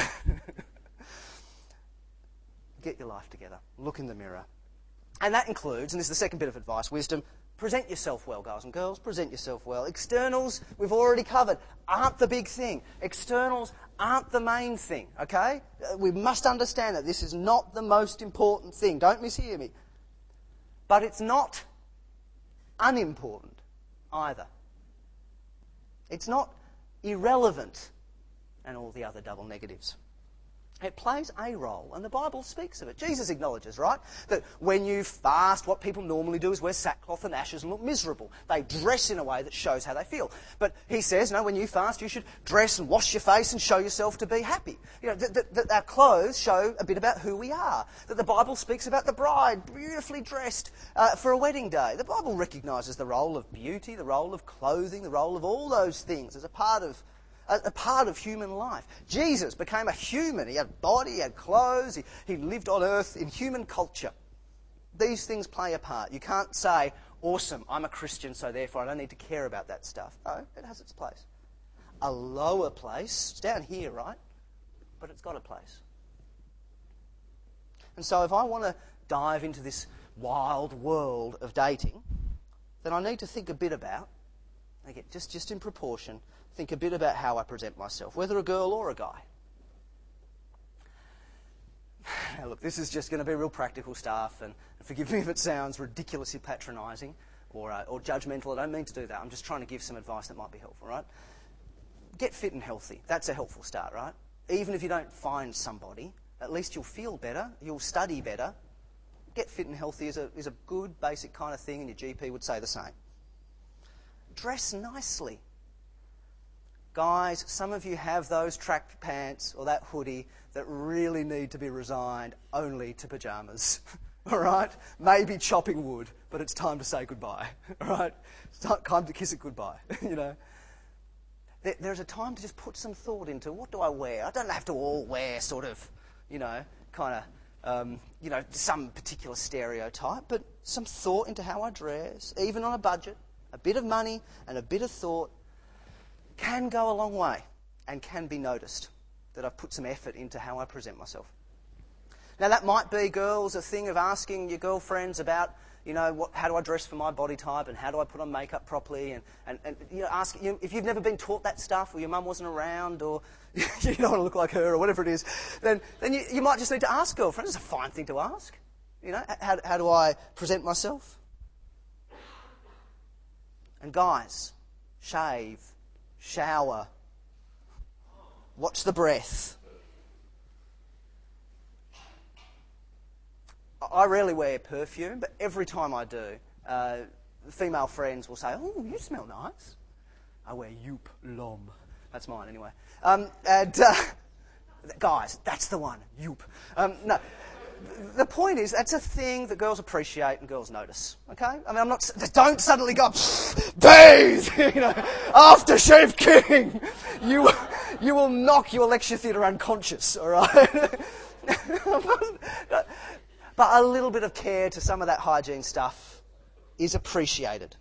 Get your life together. Look in the mirror. And that includes, and this is the second bit of advice, wisdom, present yourself well, guys and girls. Present yourself well. Externals, we've already covered, aren't the big thing. Externals aren't the main thing, okay? We must understand that this is not the most important thing. Don't mishear me. But it's not unimportant either. It's not irrelevant and all the other double negatives. It plays a role, and the Bible speaks of it. Jesus acknowledges, right, that when you fast, what people normally do is wear sackcloth and ashes and look miserable. They dress in a way that shows how they feel. But he says, no, when you fast, you should dress and wash your face and show yourself to be happy. You know, that our clothes show a bit about who we are. That the Bible speaks about the bride beautifully dressed for a wedding day. The Bible recognises the role of beauty, the role of clothing, the role of all those things as a part of human life. Jesus became a human. He had a body, he had clothes, he lived on earth in human culture. These things play a part. You can't say, awesome, I'm a Christian, so therefore I don't need to care about that stuff. No, it has its place. A lower place, it's down here, right? But it's got a place. And so if I want to dive into this wild world of dating, then I need to think a bit about, again, just in proportion, think a bit about how I present myself, whether a girl or a guy. Now look, this is just going to be real practical stuff, and forgive me if it sounds ridiculously patronising or judgmental. I don't mean to do that. I'm just trying to give some advice that might be helpful, right? Get fit and healthy. That's a helpful start, right? Even if you don't find somebody, at least you'll feel better, you'll study better. Get fit and healthy is a good, basic kind of thing, and your GP would say the same. Dress nicely. Guys, some of you have those track pants or that hoodie that really need to be resigned only to pyjamas. All right? Maybe chopping wood, but it's time to say goodbye. All right? It's time to kiss it goodbye. You know? There's a time to just put some thought into, what do I wear? I don't have to all wear sort of, some particular stereotype, but some thought into how I dress, even on a budget, a bit of money and a bit of thought, can go a long way and can be noticed that I've put some effort into how I present myself. Now that might be, girls, a thing of asking your girlfriends about, how do I dress for my body type and how do I put on makeup properly and ask, if you've never been taught that stuff or your mum wasn't around or you don't want to look like her or whatever it is, then you might just need to ask girlfriends. It's a fine thing to ask. How do I present myself? And guys, shave, shower, watch the breath. I rarely wear perfume, but every time I do, female friends will say, "Oh, you smell nice." I wear Youp L'Homme. That's mine anyway. Guys, that's the one, Youp. No, the point is that's a thing that girls appreciate and girls notice. Okay, I mean, don't suddenly go, bathe, aftershave king. You will knock your lecture theatre unconscious. All right. But a little bit of care to some of that hygiene stuff is appreciated.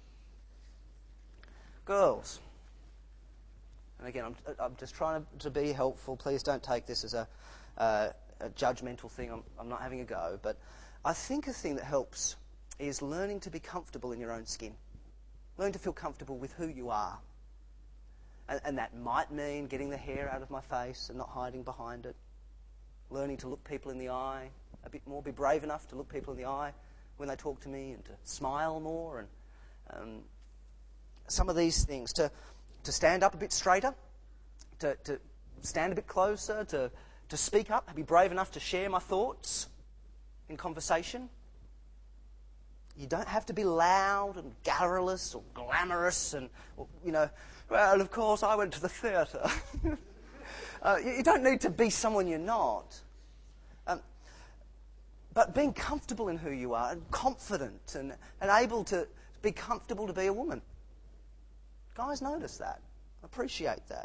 Girls, and again, I'm just trying to be helpful. Please don't take this as a judgmental thing. I'm not having a go. But I think a thing that helps is learning to be comfortable in your own skin. Learning to feel comfortable with who you are. And that might mean getting the hair out of my face and not hiding behind it. Learning to look people in the eye a bit more, be brave enough to look people in the eye when they talk to me and to smile more, and some of these things, to stand up a bit straighter, to stand a bit closer, to speak up, be brave enough to share my thoughts in conversation. You don't have to be loud and garrulous or glamorous and, well, of course, I went to the theatre. You don't need to be someone you're not. But being comfortable in who you are and confident and able to be comfortable to be a woman. Guys notice that. Appreciate that.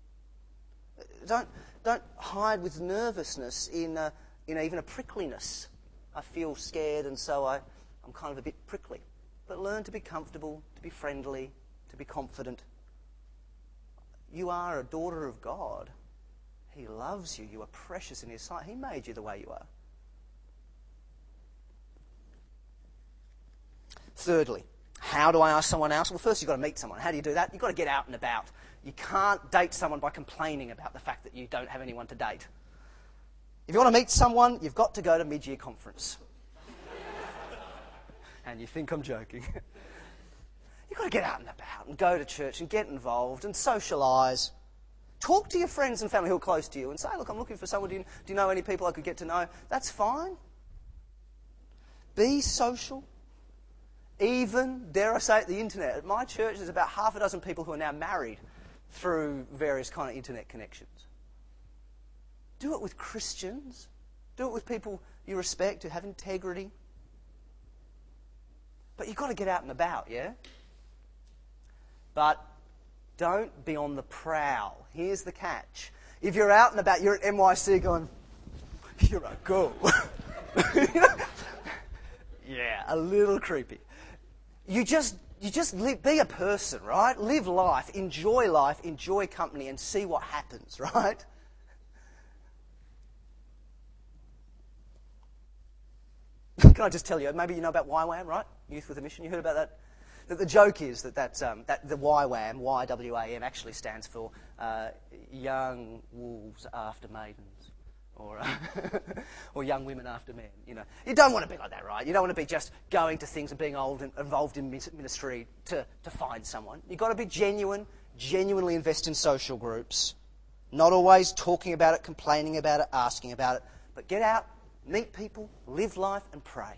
Don't hide with nervousness in even a prickliness. I feel scared and so I'm kind of a bit prickly. But learn to be comfortable, to be friendly, to be confident. You are a daughter of God. He loves you. You are precious in His sight. He made you the way you are. Thirdly, how do I ask someone else? Well, first you've got to meet someone. How do you do that? You've got to get out and about. You can't date someone by complaining about the fact that you don't have anyone to date. If you want to meet someone, you've got to go to mid-year conference. And you think I'm joking. You've got to get out and about and go to church and get involved and socialise. Talk to your friends and family who are close to you and say, look, I'm looking for someone. Do you know any people I could get to know? That's fine. Be social. Even, dare I say it, the internet. At my church, there's about half a dozen people who are now married through various kind of internet connections. Do it with Christians. Do it with people you respect, who have integrity. But you've got to get out and about, yeah? But don't be on the prowl. Here's the catch. If you're out and about, you're at NYC going, you're a girl. Yeah, a little creepy. You just live, be a person, right? Live life, enjoy company, and see what happens, right? Can I just tell you, maybe you know about YWAM, right? Youth with a Mission. You heard about that? The joke is that the YWAM, YWAM, actually stands for Young Wolves After Maidens, or Young Women After Men. You don't want to be like that, right? You don't want to be just going to things and being involved in ministry to find someone. You've got to be genuinely invest in social groups, not always talking about it, complaining about it, asking about it, but get out, meet people, live life, and pray.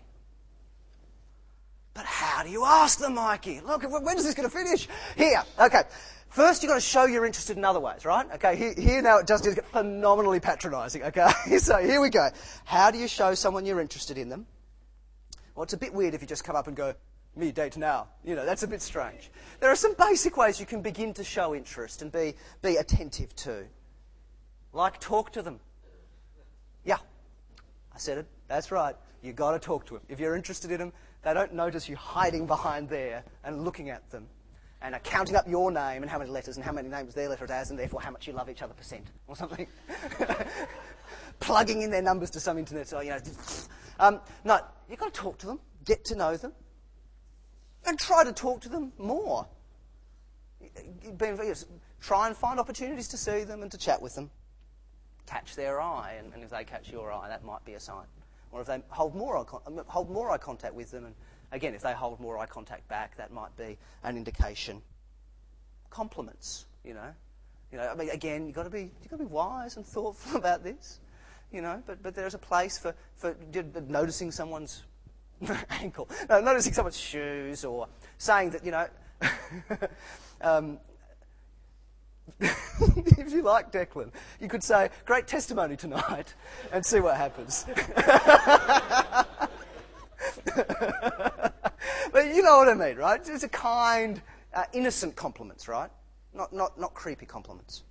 But how do you ask them, Mikey? Look, when is this going to finish? Here, okay. First, you've got to show you're interested in other ways, right? Okay, here now it just is phenomenally patronising, okay? So here we go. How do you show someone you're interested in them? Well, it's a bit weird if you just come up and go, me date now. That's a bit strange. There are some basic ways you can begin to show interest and be attentive to. Like, talk to them. Yeah, I said it. That's right. You've got to talk to them. If you're interested in them, they don't notice you hiding behind there and looking at them and counting up your name and how many letters and how many names their letter has and therefore how much you love each other % or something. Plugging in their numbers to some internet. So, no, you've got to talk to them, get to know them, and try to talk to them more. Try and find opportunities to see them and to chat with them. Catch their eye, and if they catch your eye, that might be a sign. Or if they hold more eye contact with them Again, if they hold more eye contact back, that might be an indication. Compliments, you know. I mean, again, you've got to be wise and thoughtful about this, But there's a place for noticing someone's ankle, noticing someone's shoes, or saying that, if you like Declan, you could say, "Great testimony tonight," and see what happens. But you know what I mean, right? It's a kind, innocent compliments, right? Not creepy compliments.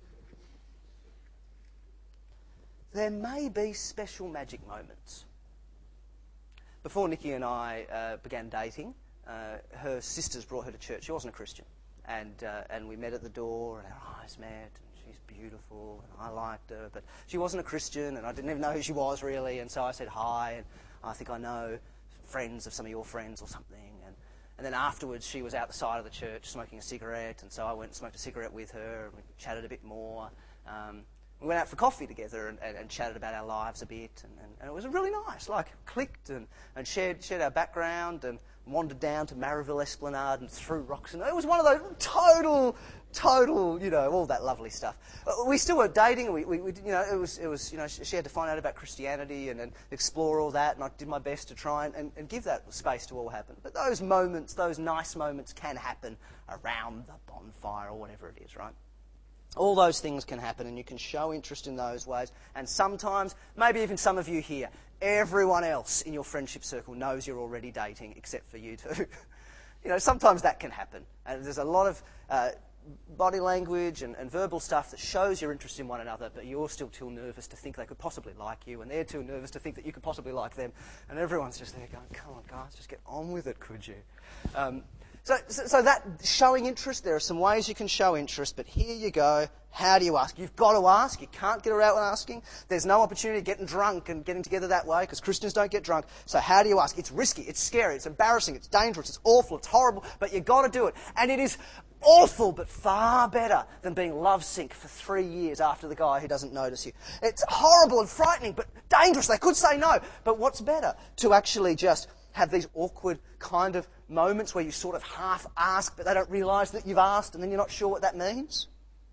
There may be special magic moments. Before Nikki and I began dating, her sisters brought her to church. She wasn't a Christian. And we met at the door, and our eyes met, and she's beautiful, and I liked her, but she wasn't a Christian, and I didn't even know who she was, really, and so I said hi, and I think I know friends of some of your friends or something, and then afterwards she was out the side of the church smoking a cigarette, and so I went and smoked a cigarette with her, and we chatted a bit more. We went out for coffee together and chatted about our lives a bit, and it was really nice, clicked and shared our background, and wandered down to Mariville Esplanade and threw rocks, and it was one of those total, all that lovely stuff. We still weren't dating. It was she had to find out about Christianity and explore all that, and I did my best to try and give that space to all happen. But those moments, those nice moments, can happen around the bonfire or whatever it is, right? All those things can happen, and you can show interest in those ways. And sometimes, maybe even some of you here, everyone else in your friendship circle knows you're already dating, except for you two. Sometimes that can happen. And there's a lot of body language and verbal stuff that shows your interest in one another, but you're still too nervous to think they could possibly like you, and they're too nervous to think that you could possibly like them. And everyone's just there going, "Come on, guys, just get on with it, could you?" So that showing interest, there are some ways you can show interest, but here you go. How do you ask? You've got to ask. You can't get around asking. There's no opportunity of getting drunk and getting together that way, because Christians don't get drunk. So how do you ask? It's risky, it's scary, it's embarrassing, it's dangerous, it's awful, it's horrible, but you've got to do it. And it is awful, but far better than being lovesick for 3 years after the guy who doesn't notice you. It's horrible and frightening, but dangerous. They could say no. But what's better? To actually just have these awkward kind of moments where you sort of half ask, but they don't realise that you've asked, and then you're not sure what that means.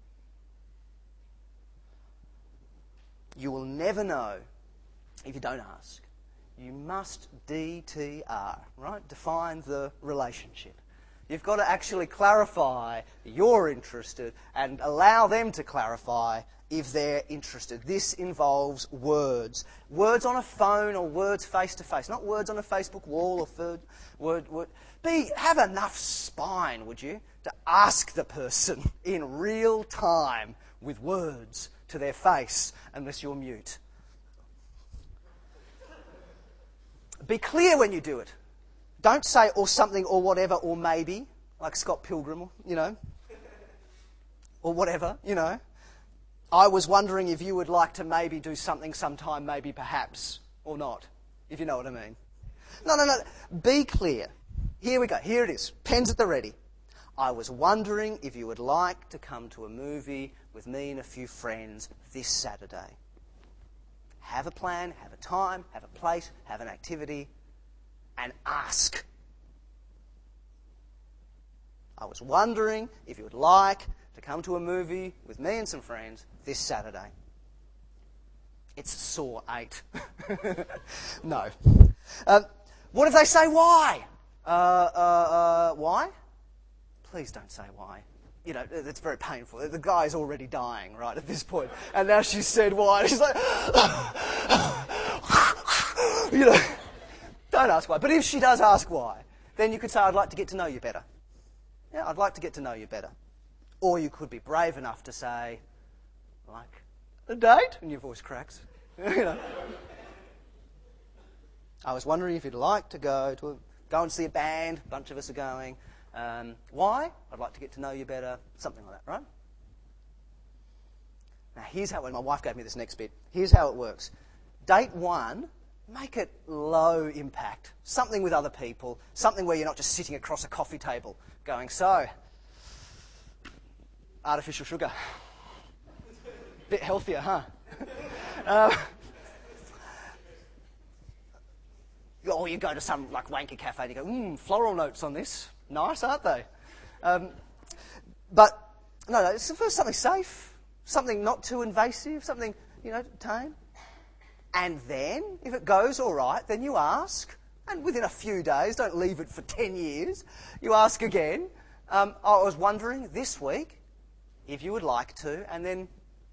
You will never know if you don't ask. You must DTR, right? Define the relationship. You've got to actually clarify you're interested and allow them to clarify if they're interested. This involves words. Words on a phone or words face-to-face, not words on a Facebook wall or word. Have enough spine, would you, to ask the person in real time with words to their face, unless you're mute. Be clear when you do it. Don't say or something or whatever or maybe, like Scott Pilgrim, or whatever, I was wondering if you would like to maybe do something sometime, maybe perhaps, or not, if you know what I mean. No. Be clear. Here we go. Here it is. Pens at the ready. I was wondering if you would like to come to a movie with me and a few friends this Saturday. Have a plan, have a time, have a place, have an activity, and ask. I was wondering if you would like to come to a movie with me and some friends this Saturday. It's Saw 8. No. What if they say why? Why? Please don't say why. It's very painful. The guy's already dying, right, at this point. And now she's said why. And she's like, don't ask why. But if she does ask why, then you could say, I'd like to get to know you better. Yeah, I'd like to get to know you better. Or you could be brave enough to say, like, a date? And your voice cracks. I was wondering if you'd like to go and see a band. A bunch of us are going. Why? I'd like to get to know you better. Something like that, right? Now, here's how, when my wife gave me this next bit, here's how it works. Date 1, make it low impact. Something with other people. Something where you're not just sitting across a coffee table going, so, artificial sugar. Bit healthier, huh? Or you go to some like wanker cafe and you go, floral notes on this. Nice, aren't they? But no, it's first something safe, something not too invasive, something, tame. And then, if it goes all right, then you ask, and within a few days, don't leave it for 10 years, you ask again, I was wondering this week if you would like to, and then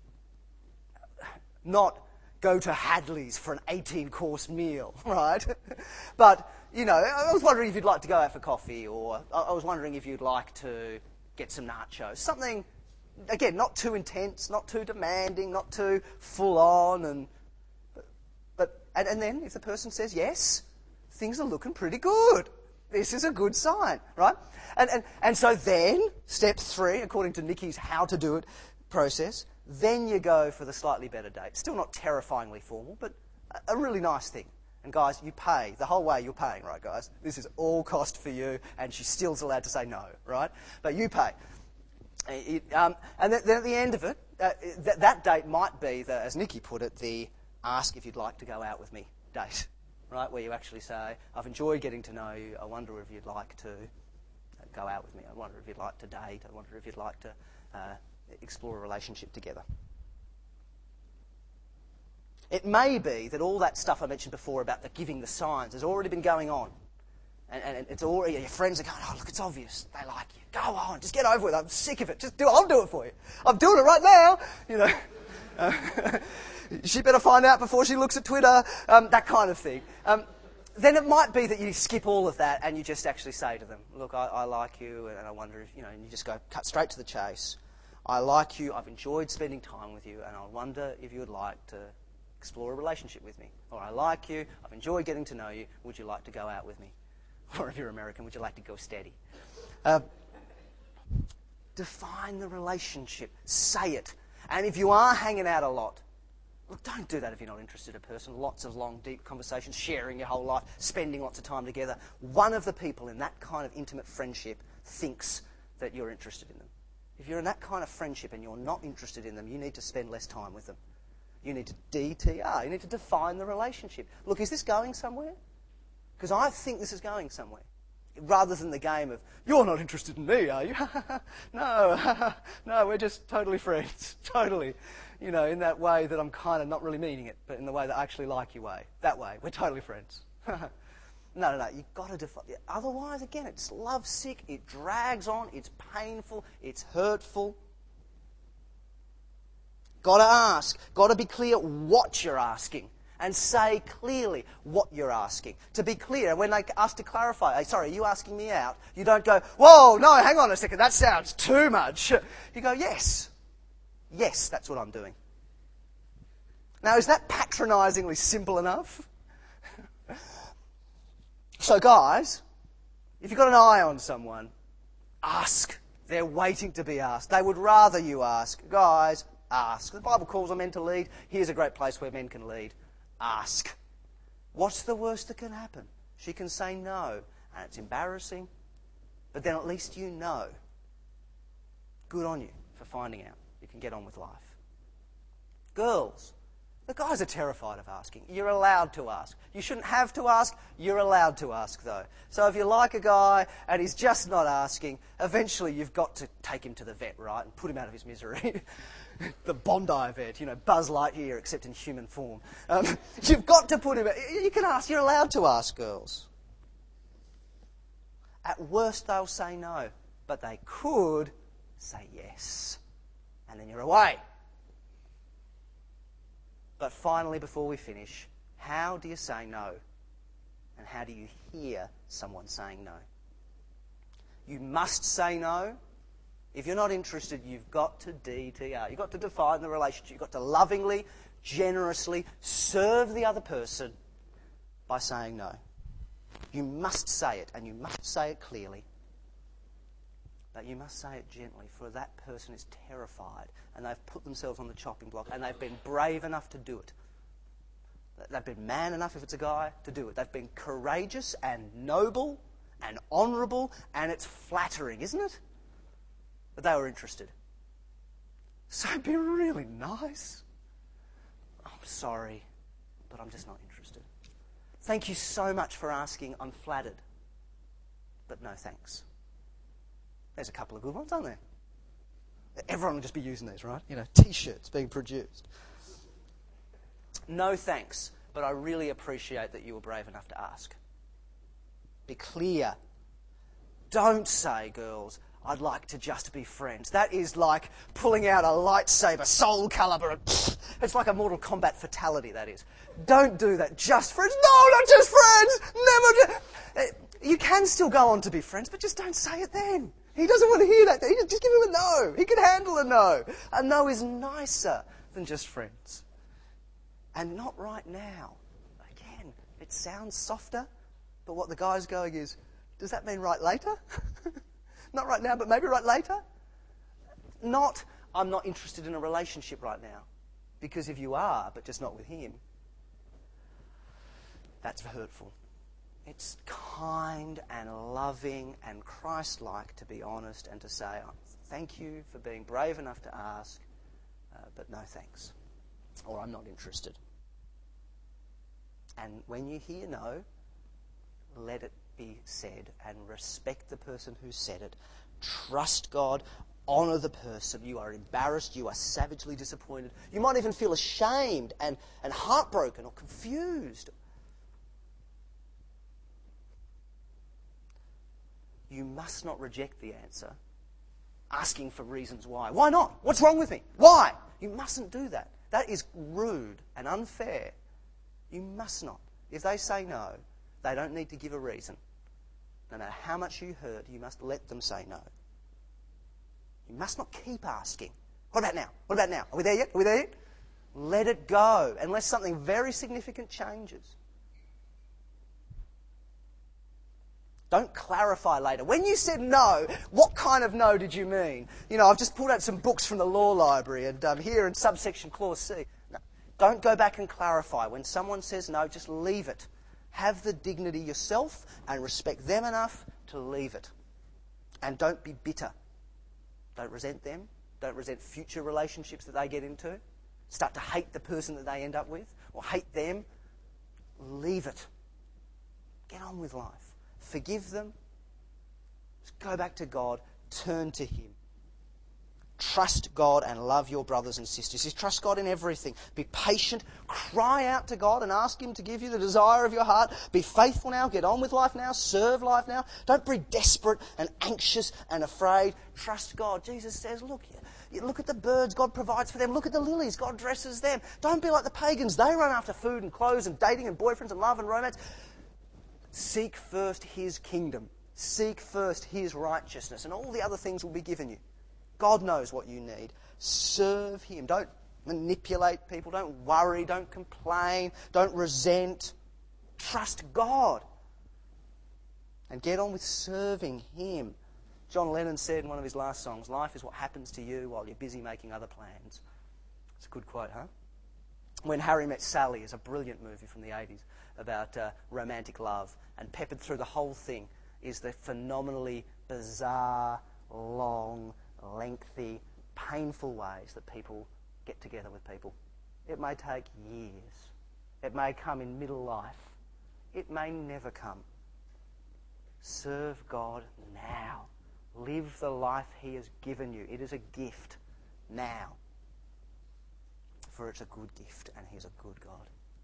not go to Hadley's for an 18-course meal, right? But, I was wondering if you'd like to go out for coffee, or I was wondering if you'd like to get some nachos. Something, again, not too intense, not too demanding, not too full-on, and then if the person says yes, things are looking pretty good. This is a good sign, right? And so then, step 3, according to Nikki's how to do it process, then you go for the slightly better date. Still not terrifyingly formal, but a really nice thing. And guys, you pay. The whole way you're paying, right, guys? This is all cost for you, and she still's allowed to say no, right? But you pay. And then at the end of it, that date might be, as Nikki put it, the ask if you'd like to go out with me date, right? Where you actually say, I've enjoyed getting to know you. I wonder if you'd like to go out with me. I wonder if you'd like to date. I wonder if you'd like to explore a relationship together. It may be that all that stuff I mentioned before about the giving the signs has already been going on. And it's already, your friends are going, oh, look, it's obvious. They like you. Go on, just get over it. I'm sick of it. Just do it. I'll do it for you. I'm doing it right now. She better find out before she looks at Twitter, that kind of thing. Then it might be that you skip all of that and you just actually say to them, look, I like you, and I wonder if, and you just go cut straight to the chase. I like you, I've enjoyed spending time with you, and I wonder if you would like to explore a relationship with me. Or I like you, I've enjoyed getting to know you, would you like to go out with me? Or if you're American, would you like to go steady? Define the relationship. Say it. And if you are hanging out a lot, look, don't do that if you're not interested in a person. Lots of long, deep conversations, sharing your whole life, spending lots of time together. One of the people in that kind of intimate friendship thinks that you're interested in them. If you're in that kind of friendship and you're not interested in them, you need to spend less time with them. You need to DTR. You need to define the relationship. Look, is this going somewhere? Because I think this is going somewhere. Rather than the game of, you're not interested in me, are you? No, no, we're just totally friends. Totally. In that way that I'm kind of not really meaning it, but in the way that I actually like you way. That way. We're totally friends. No. You've got to define. Otherwise, again, it's lovesick. It drags on. It's painful. It's hurtful. Got to ask. Got to be clear what you're asking. And say clearly what you're asking. To be clear, when they ask to clarify, sorry, are you asking me out? You don't go, whoa, no, hang on a second, that sounds too much. You go, yes. Yes, that's what I'm doing. Now, is that patronisingly simple enough? So, guys, if you've got an eye on someone, ask. They're waiting to be asked. They would rather you ask. Guys, ask. The Bible calls on men to lead. Here's a great place where men can lead. Ask. What's the worst that can happen? She can say no, and it's embarrassing, but then at least you know. Good on you for finding out. You can get on with life. Girls, the guys are terrified of asking. You're allowed to ask. You shouldn't have to ask. You're allowed to ask, though. So if you like a guy and he's just not asking, eventually you've got to take him to the vet, right, and put him out of his misery. The Bondi vet, Buzz Lightyear, except in human form. You've got to put him... You can ask. You're allowed to ask, girls. At worst, they'll say no. But they could say yes. And then you're away. But finally, before we finish, how do you say no? And how do you hear someone saying no? You must say no. If you're not interested, you've got to DTR. You've got to define the relationship. You've got to lovingly, generously serve the other person by saying no. You must say it, and you must say it clearly. But you must say it gently, for that person is terrified, and they've put themselves on the chopping block, and they've been brave enough to do it. They've been man enough, if it's a guy, to do it. They've been courageous and noble and honourable, and it's flattering, isn't it? But they were interested. So be really nice. I'm sorry, but I'm just not interested. Thank you so much for asking. I'm flattered. But no thanks. There's a couple of good ones, aren't there? Everyone will just be using these, right? T-shirts being produced. No thanks, but I really appreciate that you were brave enough to ask. Be clear. Don't say, girls, I'd like to just be friends. That is like pulling out a lightsaber, Soul Calibur. It's like a Mortal Kombat fatality, that is. Don't do that. Just friends. No, not just friends. Never. You can still go on to be friends, but just don't say it then. He doesn't want to hear that. Just give him a no. He can handle a no. A no is nicer than just friends. And not right now. Again, it sounds softer, but what the guy's going is, does that mean right later? Not right now, but maybe right later? Not, I'm not interested in a relationship right now. Because if you are, but just not with him, that's hurtful. It's kind and loving and Christ-like to be honest and to say, thank you for being brave enough to ask, but no thanks. Or I'm not interested. And when you hear no, let it be said and respect the person who said it. Trust God. Honour the person. You are embarrassed. You are savagely disappointed. You might even feel ashamed and heartbroken or confused. You must not reject the answer, asking for reasons why. Why not? What's wrong with me? Why? You mustn't do that. That is rude and unfair. You must not. If they say no, they don't need to give a reason. No matter how much you hurt, you must let them say no. You must not keep asking. What about now? What about now? Are we there yet? Are we there yet? Let it go, unless something very significant changes. Don't clarify later. When you said no, what kind of no did you mean? I've just pulled out some books from the law library, and here in subsection clause C. No, don't go back and clarify. When someone says no, just leave it. Have the dignity yourself and respect them enough to leave it. And don't be bitter. Don't resent them. Don't resent future relationships that they get into. Start to hate the person that they end up with or hate them. Leave it. Get on with life. Forgive them. Just go back to God. Turn to Him. Trust God and love your brothers and sisters. Just trust God in everything. Be patient. Cry out to God and ask Him to give you the desire of your heart. Be faithful now. Get on with life now. Serve life now. Don't be desperate and anxious and afraid. Trust God. Jesus says, look at the birds. God provides for them. Look at the lilies. God dresses them. Don't be like the pagans. They run after food and clothes and dating and boyfriends and love and romance. Seek first His kingdom. Seek first His righteousness, and all the other things will be given you. God knows what you need. Serve Him. Don't manipulate people. Don't worry. Don't complain. Don't resent. Trust God. And get on with serving Him. John Lennon said in one of his last songs, life is what happens to you while you're busy making other plans. It's a good quote, huh? When Harry Met Sally is a brilliant movie from the 80s about romantic love. And peppered through the whole thing is the phenomenally bizarre, long, lengthy, painful ways that people get together with people. It may take years. It may come in middle life. It may never come. Serve God now. Live the life He has given you. It is a gift now. For it's a good gift and He's a good God.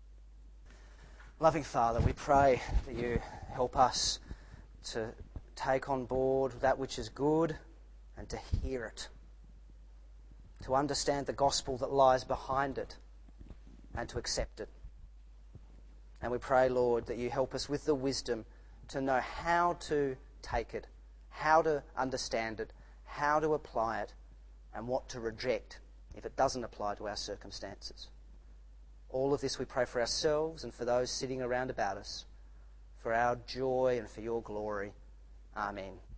Loving Father, we pray that You help us to take on board that which is good and to hear it, to understand the gospel that lies behind it and to accept it. And we pray, Lord, that You help us with the wisdom to know how to take it, how to understand it, how to apply it, and what to reject if it doesn't apply to our circumstances. All of this we pray for ourselves and for those sitting around about us, for our joy and for Your glory. Amen.